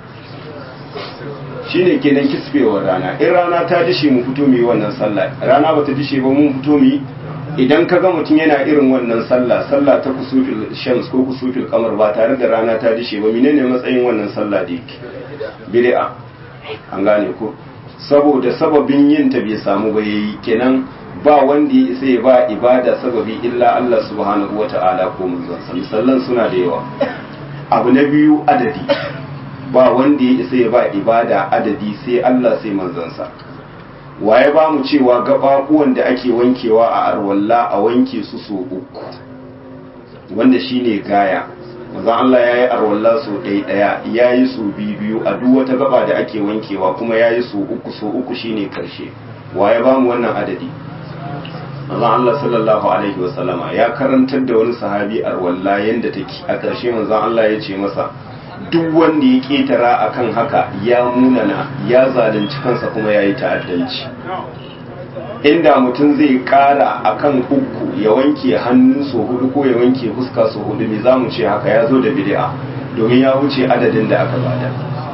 Shine kenan kisbewar rana. In rana ta dishe mu fito mu yi wannan sallah, rana bata dishe ba mun fito mu yi. Idan kaga mutum yana irin wannan sallah ta kusufil shams ko kusufil qamar ba tare da rana ta dishe ba, menene matsayin wannan sallah da yake? Bid'a. An gane ko? Saboda sababin yin ta bai samu ba yayi, kenan ba wanda ya isa ya ba ibada sababi illa Allah subhanahu wata'ala ko manzon sa. Misallan suna da yawa. Abu na biyu adadi, ba wanda ya isa ya ba ibada adadi sai Allah sai manzon sa. Waye ba mu cewa gababuwan da ake wankewa a arwalla a wanke su so uku, wanda shine gaya. Manzon Allah yayi arwalla so ɗaya, yayi so biyu a duk wata gaba da ake wankewa, kuma yayi so uku shine karshe. Waye ba mu wannan adadi? Manzon Allah sallallahu alaihi wasallama ya karantar da wani sahabi arwalla yanda take, a karshe manzon Allah ya ce masa duk wanda ya ketara akan haka ya munana, ya zalunci kansa kuma ya yi ta'addanci. Inda mutum zai kara akan uku ya wanke hannu so hudu ko ya wanke fuska so hudu, me za mu ce haka ya zo da bid'a, domin ya wuce adadin da aka bada.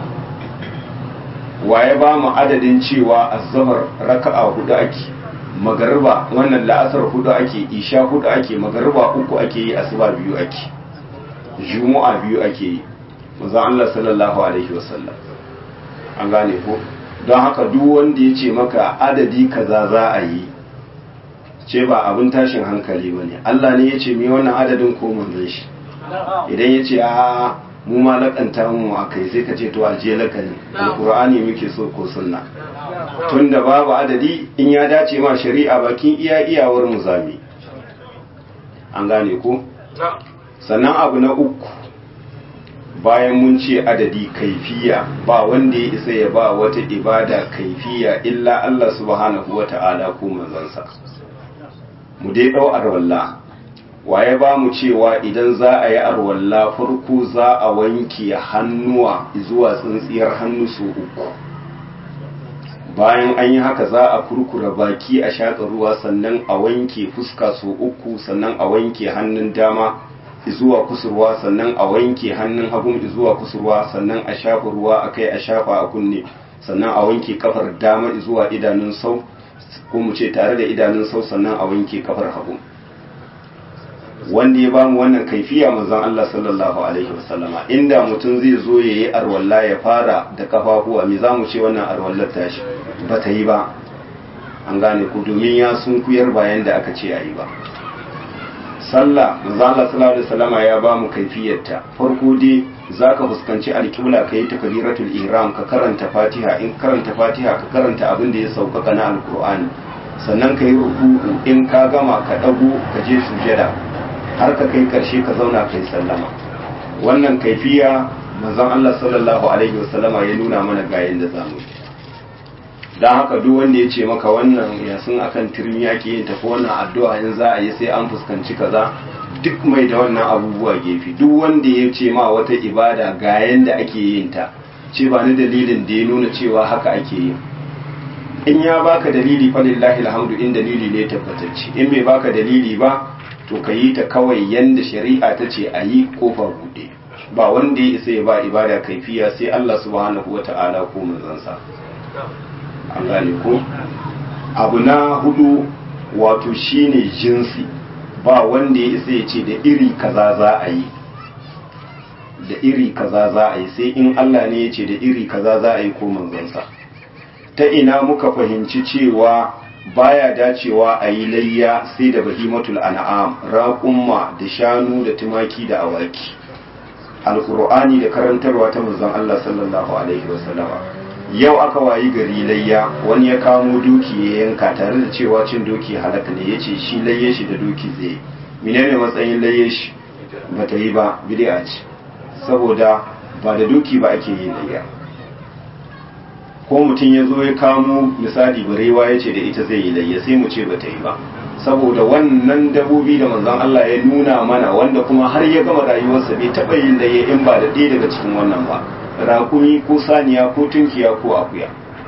Waye ba mu adadin cewa azhar raka'a hudu ake, magariba wannan la'asar hudu ake, isha hudu ake, magariba uku ake yi, asuba biyu ake, juma'a biyu ake yi. Manzo Allah sallallahu alaihi wasallam. An gane ko? Don haka duk wanda ya ce maka adadi kaza za a yi, ce ba abin tashin hankali ba ne. Allah ne ya ce mai wannan adadin ko manzon shi. Idan ya ce a mu ma lakanta mu a kai, sai ka ce to aje lakani, alqur'ani muke so ko sunna. Tunda babu adadi, in ya dace ma shari'a bakin iyawar mu zami. An gane ko? Sannan abu na uku, bayan mun ce adadi, kaifiya, ba wanda ya isa ya ba wata ibada kaifiya illa Allah subhanahu wata'ala ko manzansa. Mu dai dau arwalla, waye ba mu cewa idan za a yi arwalla farko za a wanke hannuwa zuwa tsintsiyar hannu so uku, bayan an yi haka za a kurkura baki a shaƙa ruwa, sannan a wanke fuska so uku, sannan a wanke hannun dama zuwa kusurwa, sannan a wanke hannun hagun zuwa kusurwa, sannan a shafa ruwa akai, a shafa a kunne, sannan a wanke kafar dama zuwa idanun sau, ko mu ce tare da idanun sau, sannan a wanke kafar hagu. Wanda ya bamu wannan kaifiya manzon Allah sallallahu alaihi wasallama. Inda mutum zai zo yayi arwalla ya fara da kafafuwa, me zamu ce wannan arwallar tashi ba ta yi ba. An gane ku, domin ya sunkuyar bayan da aka ce ayi ba. Sallah manzo Allah sallallahu alaihi wasallama ya ba mu kaifiyarta. Farko dai zaka fuskanci alqibla kai takbiratul ihram, ka karanta Fatiha, in karanta Fatiha ka karanta abin da ya sauƙaƙa na alqur'ani, sannan kai ruku'u, in ka gama ka dago ka je sujada har ka kai karshe ka zauna kai sallama. Wannan kaifiya manzon Allah sallallahu alaihi wasallama ya nuna mana ga yanda zamu yi. Dan haka duk wanda ya ce maka wannan yasin akan turmi yake yin tafi wannan addu'a in za a yi sai an fuskanci kaza, duk mai da wannan abubuwa gefe. Duk wanda ya ce ma wata ibada ga yanda ake yin ta, ce ba ni dalilin da ya nuna cewa haka ake yi. In ya baka dalili fa lillahi alhamdu, in dalili ne tabbatacce. In bai baka dalili ba to ka yi ta kawai yanda shari'a ta ce a yi, kofa buɗe. Ba wanda ya isa ya ba ibada kaifiya sai Allah subhanahu wata'ala ko manzansa. An gane ko? Abu na hudu wato shine jinsi. Ba wanda ya isa ya ce da iri kaza za a yi, da iri kaza za a yi, sai in Allah ne ya ce da iri kaza za a yi ko manzansa. Ta ina muka fahimci cewa baya dacewa a yi layya sai da bahimatul an'am, raƙumma da shanu da tumaki da awaki. Alƙur'ani da karantarwa ta manzon Allah sallallahu alaihi wasallama. Yau aka wayi gari layya, wani ya kamo doki ya yanka tare da cewa cin doki halaka ne, yace shi layye shi da doki zai. Menene matsayin layye shi? Bata yi ba, bid'a ce. Saboda ba da doki ba ake yin layya. Ko mutum ya zo ya kamo misali barewa ya ce da ita zai yi layya, sai mu ce bata yi ba. Saboda wannan dabobi da manzon Allah ya nuna mana, wanda kuma har ya gama rayuwarsa bai taɓa yin layya in ba da ɗaya daga cikin wannan ba. Rakumi ko saniya ko tunkiya ko akuya.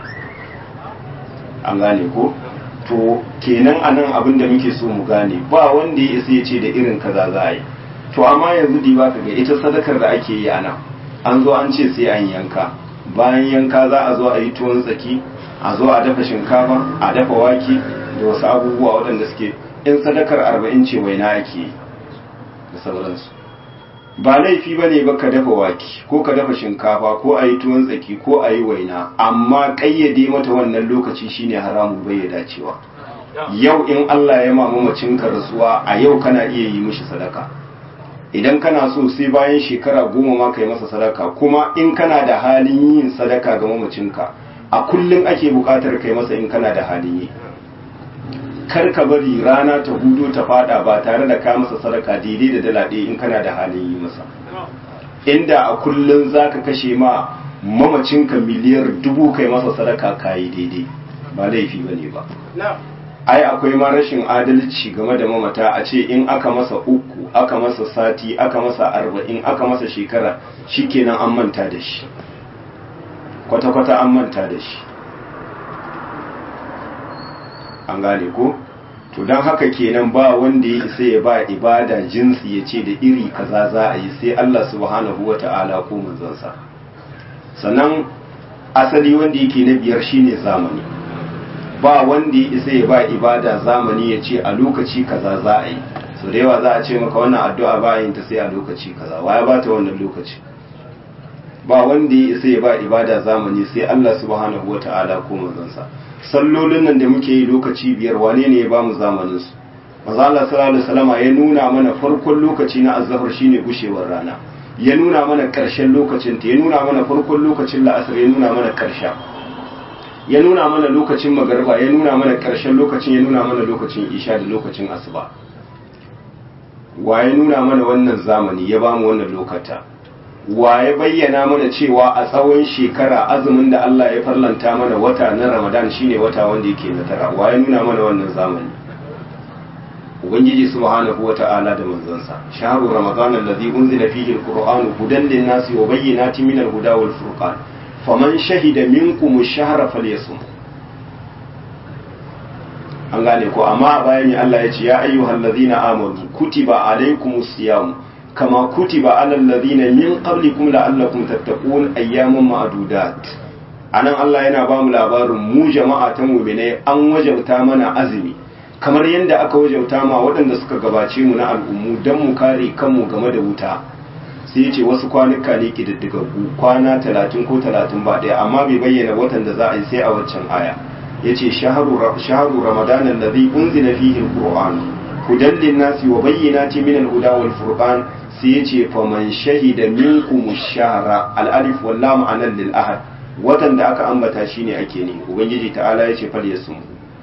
An gane ko? To kenan anan abin da muke so mu gane, ba wanda ya isa ya ce da irin kaza za a yi. To amma yanzu di ba ka ga ita sadakar da ake yi anan, an zo an ce sai an yanka. Bayan yanka za a zo a yi tuwon tsaki, a zo a dafa shinkafa, a dafa wake da wasu abubuwa waɗanda suke, in sadakar 40 ce waina ake yi da sauransu. Ba laifi ba ne ba ka dafa wake ko ka dafa shinkafa ko a yi tuwon tsaki ko a yi waina, amma ƙayyade mata wannan lokaci shine haramun bai ya dacewa. Yau in Allah ya ma mamacinka rasuwa, a yau kana iya yi mishi sadaka. Idan kana so sai bayan shekara 10 ma kai masa sadaka, kuma in kana da halin yin sadaka ga mamacinka, a kullum ake buƙatar kai masa in kana da halin yi. Kar ka bari rana ta hudo ta fada ba tare da ka masa sadaka daidai da dala ɗaya in kana da halin yi masa. Inda a kullum za ka kashe ma mamacinka miliyar 1000 kai masa sadaka ka yi daidai, ba laifi ba ne ba. Ai akwai ma rashin adalci game da mamata, a ce in aka masa 3, aka masa sati, aka masa 40, aka masa shekara, shikenan an manta da shi, kwata-kwata an manta da shi. An gane ko? To don haka kenan ba wanda ya isa ya ba ibada jinsi ya ce da iri kaza za a yi, sai Allah subhanahu wata'ala ko manzansa. Sannan asali wanda yake na biyar shine zamani. Ba wanda ya isa ya ba ibada zamani ya ce a lokaci kaza za a yi. So da yawa za a ce maka wannan addu'a ba yin ta sai a lokaci kaza, waya ba ta wannan lokaci. Ba wanda ya isa ya ba ibada zamani sai Allah subhanahu wata'ala ko manzansa. Sallolin nan da muke yi lokaci 5, wane ne ya ba mu zamanin su? Manzo Allah sallallahu alaihi wasallam ya nuna mana farkon lokaci na azhar shine gushewar rana, ya nuna mana karshen lokacin ta, ya nuna mana farkon lokacin la'asar, ya nuna mana karsha, ya nuna mana lokacin magariba, ya nuna mana karshen lokacin, ya nuna mana lokacin isha da lokacin asuba. Wa ya nuna mana wannan zamani, ya ba mu wannan lokata? Wa ya bayyana mana cewa a tsawon shekara azumin da Allah ya farlanta mana wata na Ramadan shine wata wanda yake na tara? Wa ya nuna mana wannan zamani? Ubangiji subhanahu wata'ala da manzansa. Shahru Ramadan alladhi unzila fihi alqur'anu hudan lin-nasi wa bayyinatin minal huda wal furqan. Faman shahida minkum ash-shahra falyasum. An gane ko, amma bayan Allah ya ce ya ayyuhallazina amanu kutiba alaykumus siyam kama kutiba alal ladina min qablikum la'allakum tattaqun ayyaman ma'dudat. Anan Allah yana ba mu labarin mu jama'a ta mu'minai an wajabta mana azumi kamar yadda aka wajabta ma waɗanda suka gabace mu na al'ummu dan mu kare kanmu game da wuta. Sai yace wasu kwanuka ne kididdigaggu, kwana 30 ko 30 ba daya, amma bai bayyana watan da za a yi sai a waccan aya. Yace shahru ramadan alladhi unzila fihi alquran hudan lin-nasi wa bayyinatin minal huda wal furqan. Sai ya ce faman shahida minkum ash-shahra, al-alif wal lam anan lil ahad, watan da aka ambata shine ake ne. Ubangiji ta'ala ya ce fal yasum.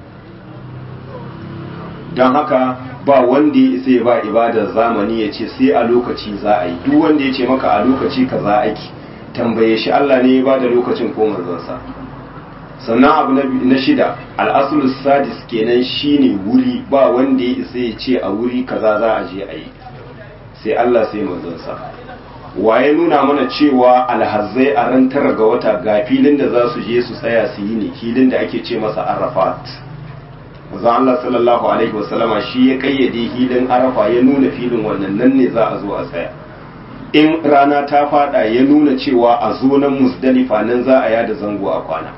Dan haka ba wanda ya isa ya ba ibadar zamani ya ce sai a lokaci za a yi. Duk wanda ya ce maka a lokaci kaza ake, tambaye shi Allah ne ya bada lokacin ko manzansa. Sannan abu na shida, al-aslu sadis kenan shine wuri. Ba wanda ya isa ya ce a wuri kaza za a je a yi, sai Allah sai manzansa. waye nuna mana cewa alhazzai a ran 9 ga wata ga filin da za su je su tsaya su yi ne, filin da ake ce masa arafat. manzon Allah sallallahu alaihi wasallama shi ya kayyade filin arafa, ya nuna filin wannan nan ne za a zo a tsaya. in rana ta fada ya nuna cewa a zo nan Musdalifa nan za a yada zango a kwana.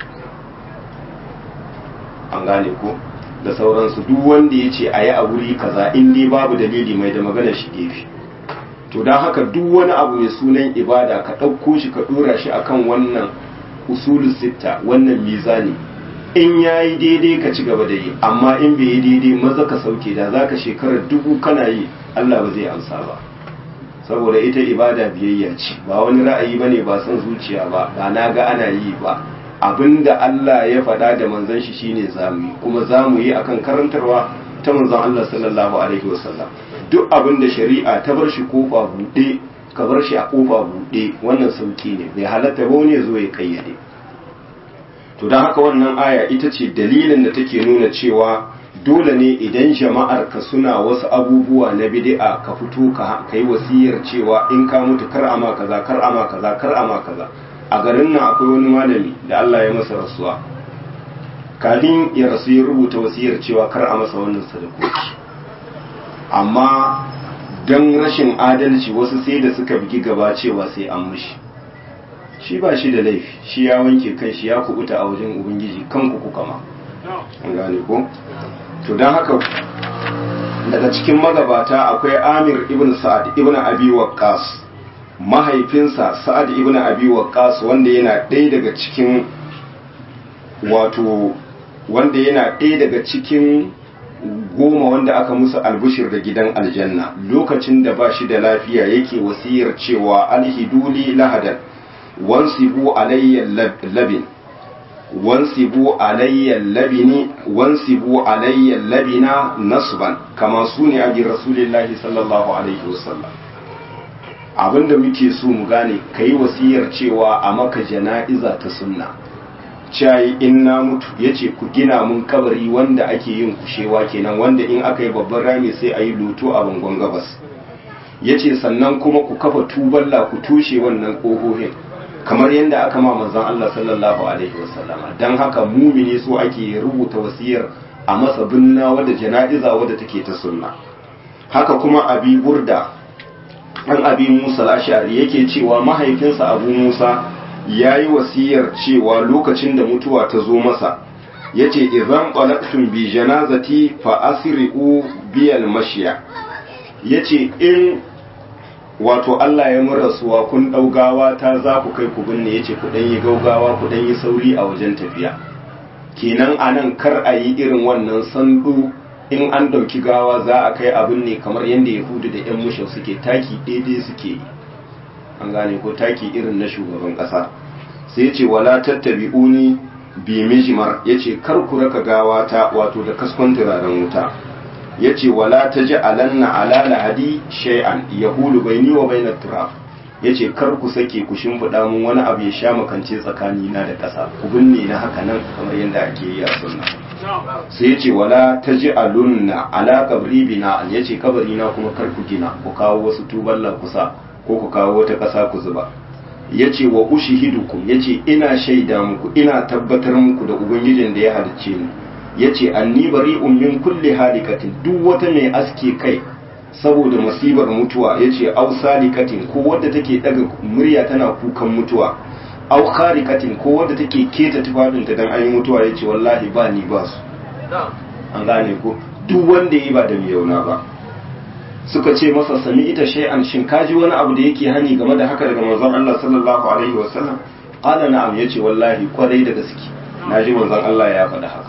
an gane ko da sauransu, duk wanda ya ce a yi a wuri kaza in dai babu dalili mai da magana shi gefe. to don haka duk wani abu mai sunan ibada ka ɗauko shi ka ɗora shi akan wannan usulu sitta, wannan mizani, in ya yi daidai ka ci gaba da yi, amma in bai yi daidai maza ka sauke, da za ka shekarar 1000 kana yi Allah ba zai amsa ba. saboda ita ibada biyayya ce, ba wani ra'ayi bane, ba son zuciya ba, ba na ga ana yi ba, abinda Allah ya faɗa da manzon shi shine zamu yi, kuma zamu yi akan karantarwa ta manzon Allah sallallahu alaihi wasallam. duk abinda shari'a ta bar shi kofa buɗe, ka bar shi a kofa buɗe, wannan sauki ne, bai halatta ba wani ya zo ya kayyade. to don haka wannan aya ita ce dalilin da take nuna cewa dole ne idan jama'ar ka suna wasu abubuwa na bid'a ka fito ka yi wasiyar cewa in ka mutu kar ama kaza, kar ama kaza, kar ama kaza. a garin nan akwai wani malami da Allah ya masa rasuwa, kafin ya rasu ya rubuta wasiyar cewa kar a masa wannan sadakoki, amma don rashin adalci wasu sai da suka bugi gaba cewa sai an mishi. shi ba shi da laifi, shi ya wanke kan shi ya kubuta a wajen ubangiji, kanku ku kama. an gane ko? to don haka daga cikin magabata akwai Amir ibn Sa'ad ibn Abi Waqqas, mahaifinsa Sa'ad ibn Abi Waqqas wanda yana ɗaya daga cikin goma wanda aka musu albushir da gidan aljanna. lokacin da ba shi da lafiya yake wasiyar cewa alhiduli lahadan wansibu alayya labin wansibu alayya labina nasban kama suni abi rasulillahi sallallahu alaihi wasallam. abinda muke so mu gane, kai wasiyar cewa a maka jana'iza ta sunna, cayi in na mutu yace ku gina mun kabari wanda ake yin kushewa kenan, wanda in aka yi babban rami sai a yi loto a bangon gabas. yace sannan kuma ku kafa tuballa ku tushe wannan ƙofofin kamar yadda aka ma manzon Allah sallallahu alaihi wasallama. dan haka mumini so ake rubuta wasiyar a masa binna wadda jana'iza wadda take ta sunna. haka kuma Abi Burda an Abi Musa al-Ash'ari yake cewa mahaifinsa Abu Musa yayi wasiyar cewa lokacin da mutuwa ta zo masa yace idan qalaqtum bi janazati fa asri'u bi al-mashya, yace in wato Allah ya mun rasuwa kun daugawa ta za ku kai ku binne, yace ku dan yi gaugawa, ku dan yi sauri a wajen tafiya. kenan anan kar a yi irin wannan sandu, in an dauki gawa za a kai abin ne kamar yadda Yahudu da yan mushau suke, taki daidai suke yi. an gane ko, taki irin na shugaban kasa. sai yace wala tattabi'uni bi mijmar, yace kar ku raka gawa ta wato da kaskon turaren wuta. yace wala taj'alanna ala lahadi shay'an yahulu baini wa bainat turab, yace kar ku sake ku shimfida mun wani abu ya sha makance tsakani na da ƙasa, ku binne na haka nan kamar yadda ake yi a sunna. sai yace wala taj'alunna ala qabri bina, yace kabari na kuma kar ku gina, ku kawo wasu tuballa kusa ko ku kawo wata ƙasa ku zuba. yace wa ushihidukum, yace ina shaida muku, ina tabbatar muku da ubangijin da ya halicce ni, yace anni bari'un min kulli halikatin, duk wata mai aske kai saboda musibar mutuwa, yace aw salikatin, ko wadda take daga murya tana kukan mutuwa, aw kharikatin, ko wadda take keta tufafinta dan ayi mutuwa, yace wallahi ba ni ba su. an gane ko, duk wanda yi ba da miyauna ba. suka ce masa sami ita shay'an, shin kaji wani abu da yake hani game da haka daga manzon Allah sallallahu alaihi wasallam? qala na'am, yace wallahi kwarai da gaske naji manzon Allah ya faɗa haka.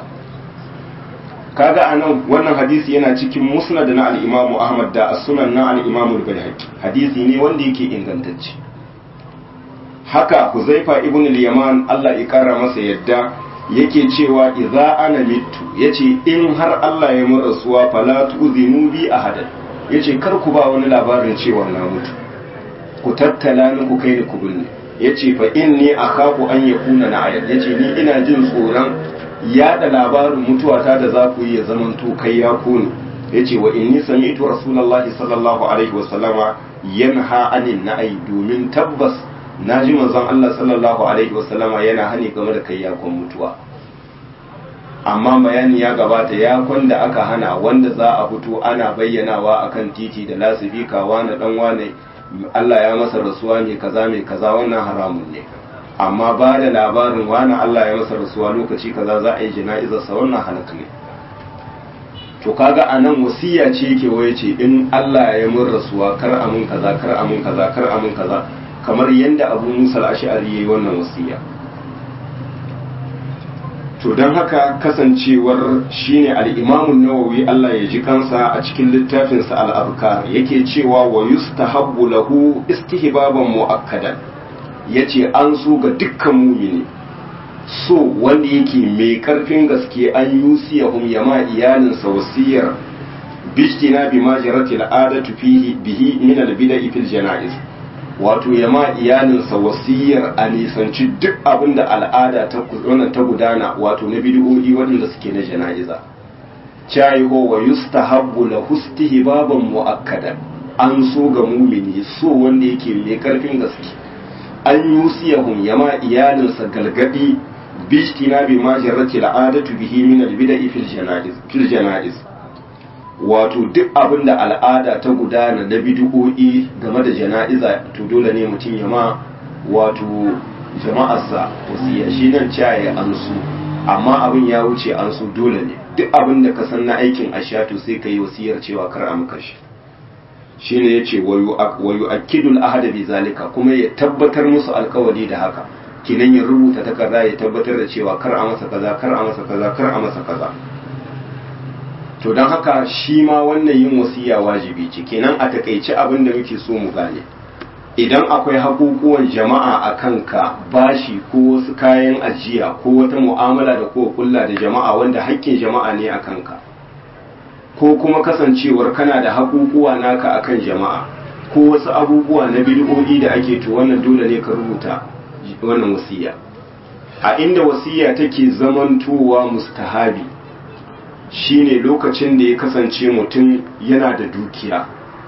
kaga anan wannan hadisi yana cikin musnad na al-Imam Ahmad da as-Sunan na al-Imam al-Baihaqi, hadisi ne wanda yake ingantacce. haka Huzaifa ibn al-Yaman Allah ya kara masa yadda yake cewa idza ana mitu, yace in har Allah ya mun rasuwa fala tu'zinu bi ahadan, yace kar ku ba wani labarin cewa na mutu, ku tattala ni ku kai ni ku binne. yace fa inni akhafu an yakuna na'ayat, yace ni ina jin tsoron yada labarin mutuwata da za ku yi ya zamanto kai ya kone. yace wa inni sami'tu rasulullahi sallallahu alaihi wasallama yanha anin na'i, domin tabbas naji manzon Allah sallallahu alaihi wasallama yana hani game da kai yakon mutuwa. Amma bayani ya gabata yakon da aka hana wanda za a fito ana bayyanawa akan titi da lasifika wani dan wane Allah ya masa rasuwa mai kaza wannan haramun ne. Amma ba da labarin wani Allah ya masa rasuwa lokaci kaza za a yi jana'izarsa wannan halaka ne. To kaga anan wasiya ce yake waye ce in Allah ya mun rasuwa kar amun kaza kar amun kaza kar amun kaza, kamar yanda Abu Musa al-Ash'ari yayi wannan wasiya. To dan haka kasancewar shine al-Imam an-Nawawi Allah ya ji kansa a cikin littafin sa al-Azkar yake cewa wa yustahabbu lahu istihbaban muakkadan, yace an so ga dukkan mu'mini so wanda yake mai karfin gaske an yusiyahum yama iyalinsa wasiyar bijtina bi ma jaratil adatu fihi bihi min al-bida'i fil janaiz, wato yama iyalinsa wasiyar a nisanci duk abinda al'ada ta gudana wato na bid'o'i waɗanda suke na janaiza. Chayiho wa yustahabbu lahu istihbaban muakkadan, an so ga mumini so wanda yake mai karfin gaske an yusiyahum yama iyalinsa galgadi bijtina bi ma jarrati al'adatu bihi min al-bida'i fil janaiz, wato duk abinda al'ada ta gudana na bid'o'i game da janaiza to dole ne mutum ya ma wato jama'arsa wasiya. shi nan caye an su, amma abin ya wuce an su dole ne duk abinda ka san na aikin ashatu sai kai wasiyar cewa kar a maka shi. shine yace wayu akidul ahada bi zalika, kuma ya tabbatar musu alkawari da haka, kinan ya rubuta takarda ya tabbatar da cewa kar a masa kaza kar a masa kaza kar a masa kaza. To don haka shi ma wannan yin wasiya wajibi ce. Kenan a takaice abin da muke so mu gane, idan akwai hakukuwan jama'a a kanka, bashi ko wasu kayan ajiya ko wata mu'amala da kowa kulla da jama'a wanda haƙƙin jama'a ne a kanka, ko kuma kasancewar kana da hakukuwa naka akan jama'a ko wasu abubuwa na bid'o'i da ake, to wannan dole ne ka rubuta wannan wasiya. A inda wasiya take zamantowa mustahabi shine lokacin da ya kasance mutum yana da dukiya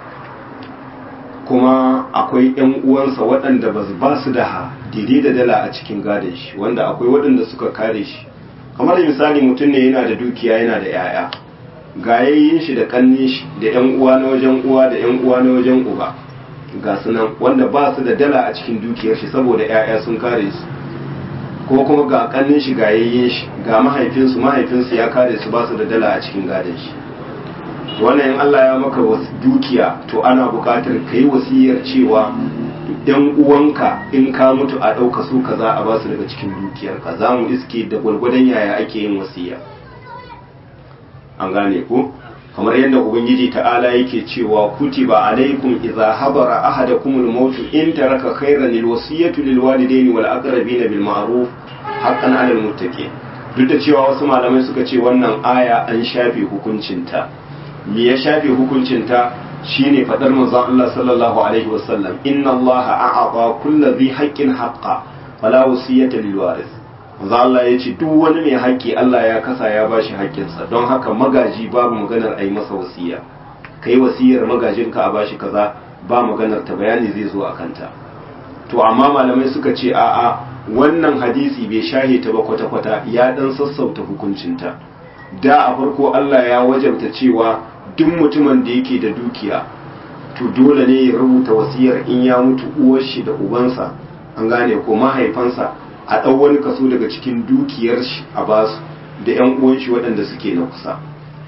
kuma akwai ƴan uwansa waɗanda ba su da daidai da dala a cikin gadon shi, wanda akwai waɗanda suka kare shi. Kamar misali mutum ne yana da dukiya yana da 'ya'ya, gayayyin shi da kannin shi da ƴan uwa na wajen uwa da ƴan uwa na wajen uba ga sunan wanda ba su da dala a cikin dukiyar shi saboda 'ya'ya sun kare su, ko kuma ga kannin shi ga yayyin shi ga mahaifinsu ya kare su ba su da dala a cikin gadon shi. Wannan in Allah ya maka wasu dukiya to ana buƙatar ka yi wasiyar cewa ɗan uwanka in ka mutu a ɗauka su kaza a ba su daga cikin dukiyar ka. Za mu iske da gwargwadon yaya ake yin wasiya, an gane ko? Kamar yadda Ubangiji ta'ala yake cewa kutiba alaikum idza habara ahadakumul maut in taraka khayran lil wasiyatu lil walidayni wal aqrabin bil ma'ruf haqqan 'alal muttaqin. Duk da cewa wasu malamai suka ce wannan aya an shafe hukuncinta. Me ya shafe hukuncinta shine fadar manzon Allah sallallahu alaihi wasallam, inna Allah a'ata kulli dhi haqqin haqqa fala wasiyata lil waris. manzo Allah ya ce duk wani mai haƙƙi Allah ya kasa ya bashi haƙƙinsa, don haka magaji babu maganar a yi masa wasiya. Kai wasiyar magajinka a bashi kaza ba maganar ta, bayani zai zo a kanta. To amma malamai suka ce a'a wannan hadisi bai shahe ta ba kwata-kwata, ya dan sassauta hukuncinta. Da a farko Allah ya wajabta cewa duk mutumin da yake da dukiya to dole ne ya rubuta wasiyar in ya mutu uwar shi da ubansa, an gane ko mahaifansa, a ɗau wani kaso daga cikin dukiyar shi a basu da ƴan uwan shi waɗanda suke na kusa.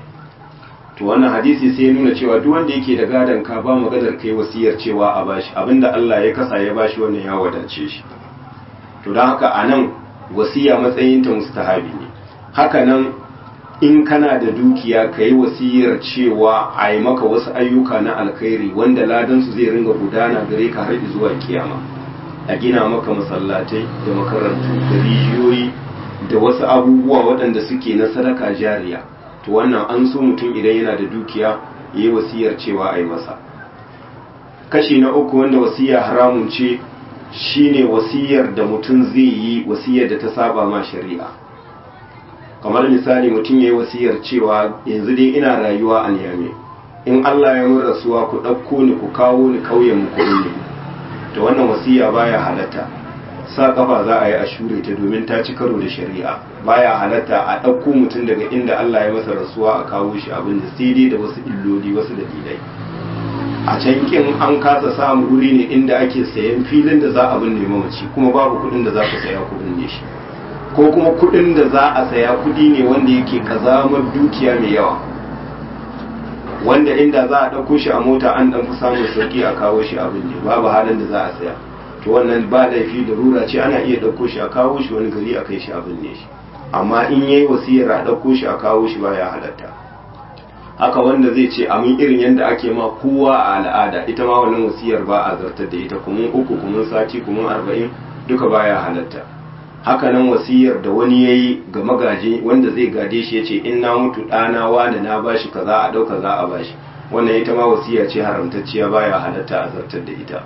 To wannan hadisi sai ya nuna cewa duk wanda yake da gadon ka ba maganar kai wasiyar cewa a bashi abinda Allah ya kasa ya bashi, wannan ya wadace shi. To don haka anan wasiya matsayin ta mustahabi ne. Haka nan in kana da dukiya ka yi wasiyar cewa a yi maka wasu ayyuka na alkhairi wanda ladan su zai ringa gudana gare ka har zuwa kiyama. A gina maka masallatai da makarantu da rijiyoyi da wasu abubuwa waɗanda suke na sadaka jariya. To wannan an so mutum idan yana da dukiya ya yi wasiyar cewa a yi masa. Kashi na uku wanda wasiya haramun ce shine wasiyar da mutum zai yi wasiyar da ta saba ma shari'a. Kamar misali mutum ya yi wasiyar cewa yanzu dai ina rayuwa a Niamey, in Allah ya mun rasuwa ku ɗauko ni ku kawo ni ƙauyen mu kuɗin ne, to wannan wasiya baya halatta. Sa kafa za a yi a shure ta domin ta ci karo da shari'a. Baya halatta a ɗauko mutum daga inda Allah ya masa rasuwa a kawo shi abin da sai dai da wasu illoli, wasu dalilai. A can kin an kasa samu wuri ne inda ake sayan filin da za a binne mamaci, kuma babu kuɗin da za ku saya ku binne shi, ko kuma kuɗin da za a saya kuɗi ne wanda yake kazamar dukiya mai yawa, wanda inda za a ɗauko shi a mota an ɗan fi samun sauƙi a kawo shi abin ne, babu halin da za a saya. To wannan ba laifi da rura ce, ana iya ɗauko shi a kawo shi wani gari a kai shi abin ne shi, amma in yayi wasiyar a ɗauko shi a kawo shi baya halatta. Haka wanda zai ce amin irin yadda ake ma kowa a al'ada, ita ma wannan wasiyar ba a zartar da ita, kumun 3, kumun sati, kumun 40 duka baya halatta. Haka nan wasiyar da wani yayi ga magaji wanda zai gade shi yace in na mutu ɗana wani na bashi kaza a ɗauka za a bashi, wannan ita ma wasiya ce haramtacciya, baya halatta a zartar da ita.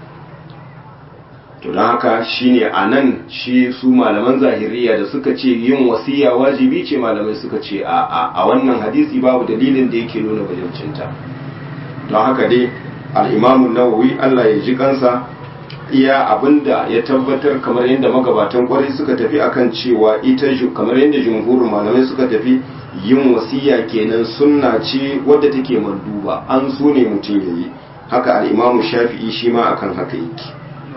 To don haka shine anan shi su malaman zahiriya da suka ce yin wasiya wajibi ce, malamai suka ce a wannan hadisi babu dalilin da yake nuna wajibcinta. Don haka dai al-Imam Nawawi Allah ya ji kansa iya abinda ya tabbatar, kamar yadda magabatan kwarai suka tafi akan cewa ita kamar yadda jumhurin malamai suka tafi, yin wasiya kenan sunna ce wadda take manduba, an so ne mutum yayi. Haka al-Imam Shafi'i shi ma akan haka yake.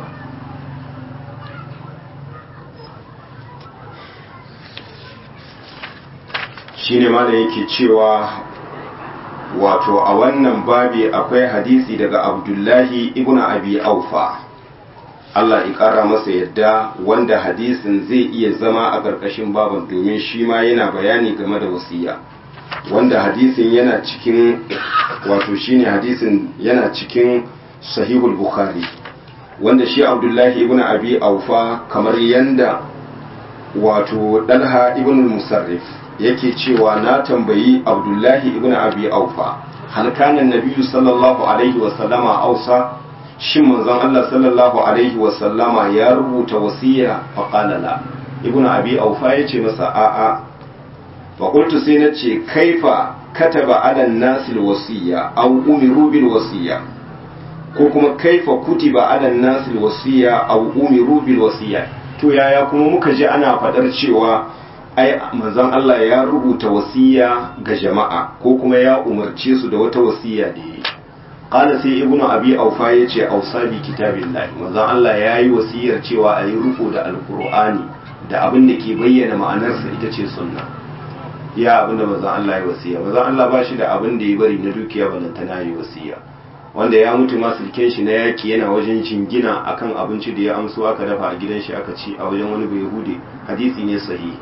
Shine ma da yake cewa wato a wannan babi akwai hadisi daga Abdullahi ibn Abi Aufa, Allah ya ƙara masa yadda, wanda hadisin zai iya zama a ƙarƙashin baban domin shi ma yana bayani game da wasiya, wanda hadisin yana cikin wato shine hadisin yana cikin Sahihul Bukhari, wanda shi Abdullahi ibn Abi Aufa kamar yanda wato Dalha ibn Musarrif yake cewa na tambayi Abdullahi ibn Abi Aufa, hal kana nabiyyu sallallahu alaihi wa sallama ausa, shin manzon Allah sallallahu alaihi wa sallama ya rubuta wasiya? Fa qala la. Ibn Abi Aufa yace masa a'a. Fa qultu sai nace kaifa kataba ala an-nasi al-wasiya aw umiru bil wasiya, ko kuma kaifa kutiba ala an-nasi al-wasiya aw umiru bil wasiya. To yaya kuma muka ji ana fadar cewa ai manzon Allah ya rubuta wasiya ga jama'a ko kuma ya umarce su da wata wasiya da yi? Qala sai Ibnu Abi Aufa yace ausa bi kitabillahi, manzon Allah ya yi wasiyar cewa a yi ruku da alqur'ani da abin da ke bayyana ma'anarsa ita ce sunna. Ya abin da manzon Allah ya wasiya, manzon Allah ba shi da abin da ya bari na dukiya balantana yi wasiya, wanda ya mutu ma sulken shi na yaki yana wajen jingina akan abinci da ya amso aka dafa a gidan shi aka ci a wajen wani bai hude. Hadisi ne sahihi,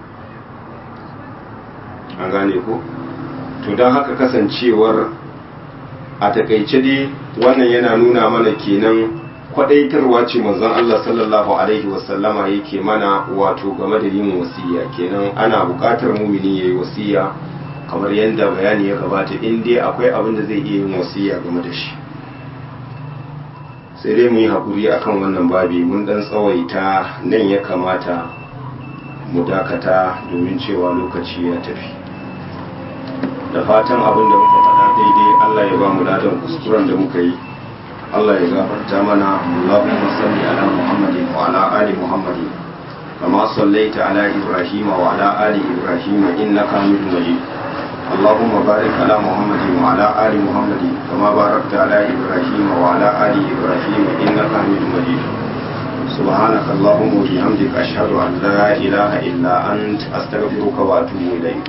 an gane ko? To don haka kasancewar a takaice dai wannan yana nuna mana kenan kwadaitarwa ce manzon Allah sallallahu alaihi wasallama yake mana wato game da yin wasiya. Kenan ana buƙatar mumini yayi wasiya kamar yadda bayani ya gabata, in dai akwai abin da zai iya yin wasiya game da shi. Sai dai mu yi haƙuri akan wannan babi, mun dan tsawaita nan, ya kamata mu dakata domin cewa lokaci ya tafi. Da fatan abin da muka faɗa daidai Allah ya ba mu ladan kuskuren da muka yi, Allah ya gafarta mana. Allahumma salli ala Muhammadin wa ala ali Muhammadin kama sallaita ala Ibrahim wa ala ali Ibrahim innaka Hamidum Majid. Allahumma barik ala Muhammadin wa ala ali Muhammadin kama barakta ala Ibrahim wa ala ali Ibrahim innaka Hamidum Majid. سبحانك اللهم وبحمدك أشهد أن لا إله إلا أنت أستغفرك وأتوب إليك.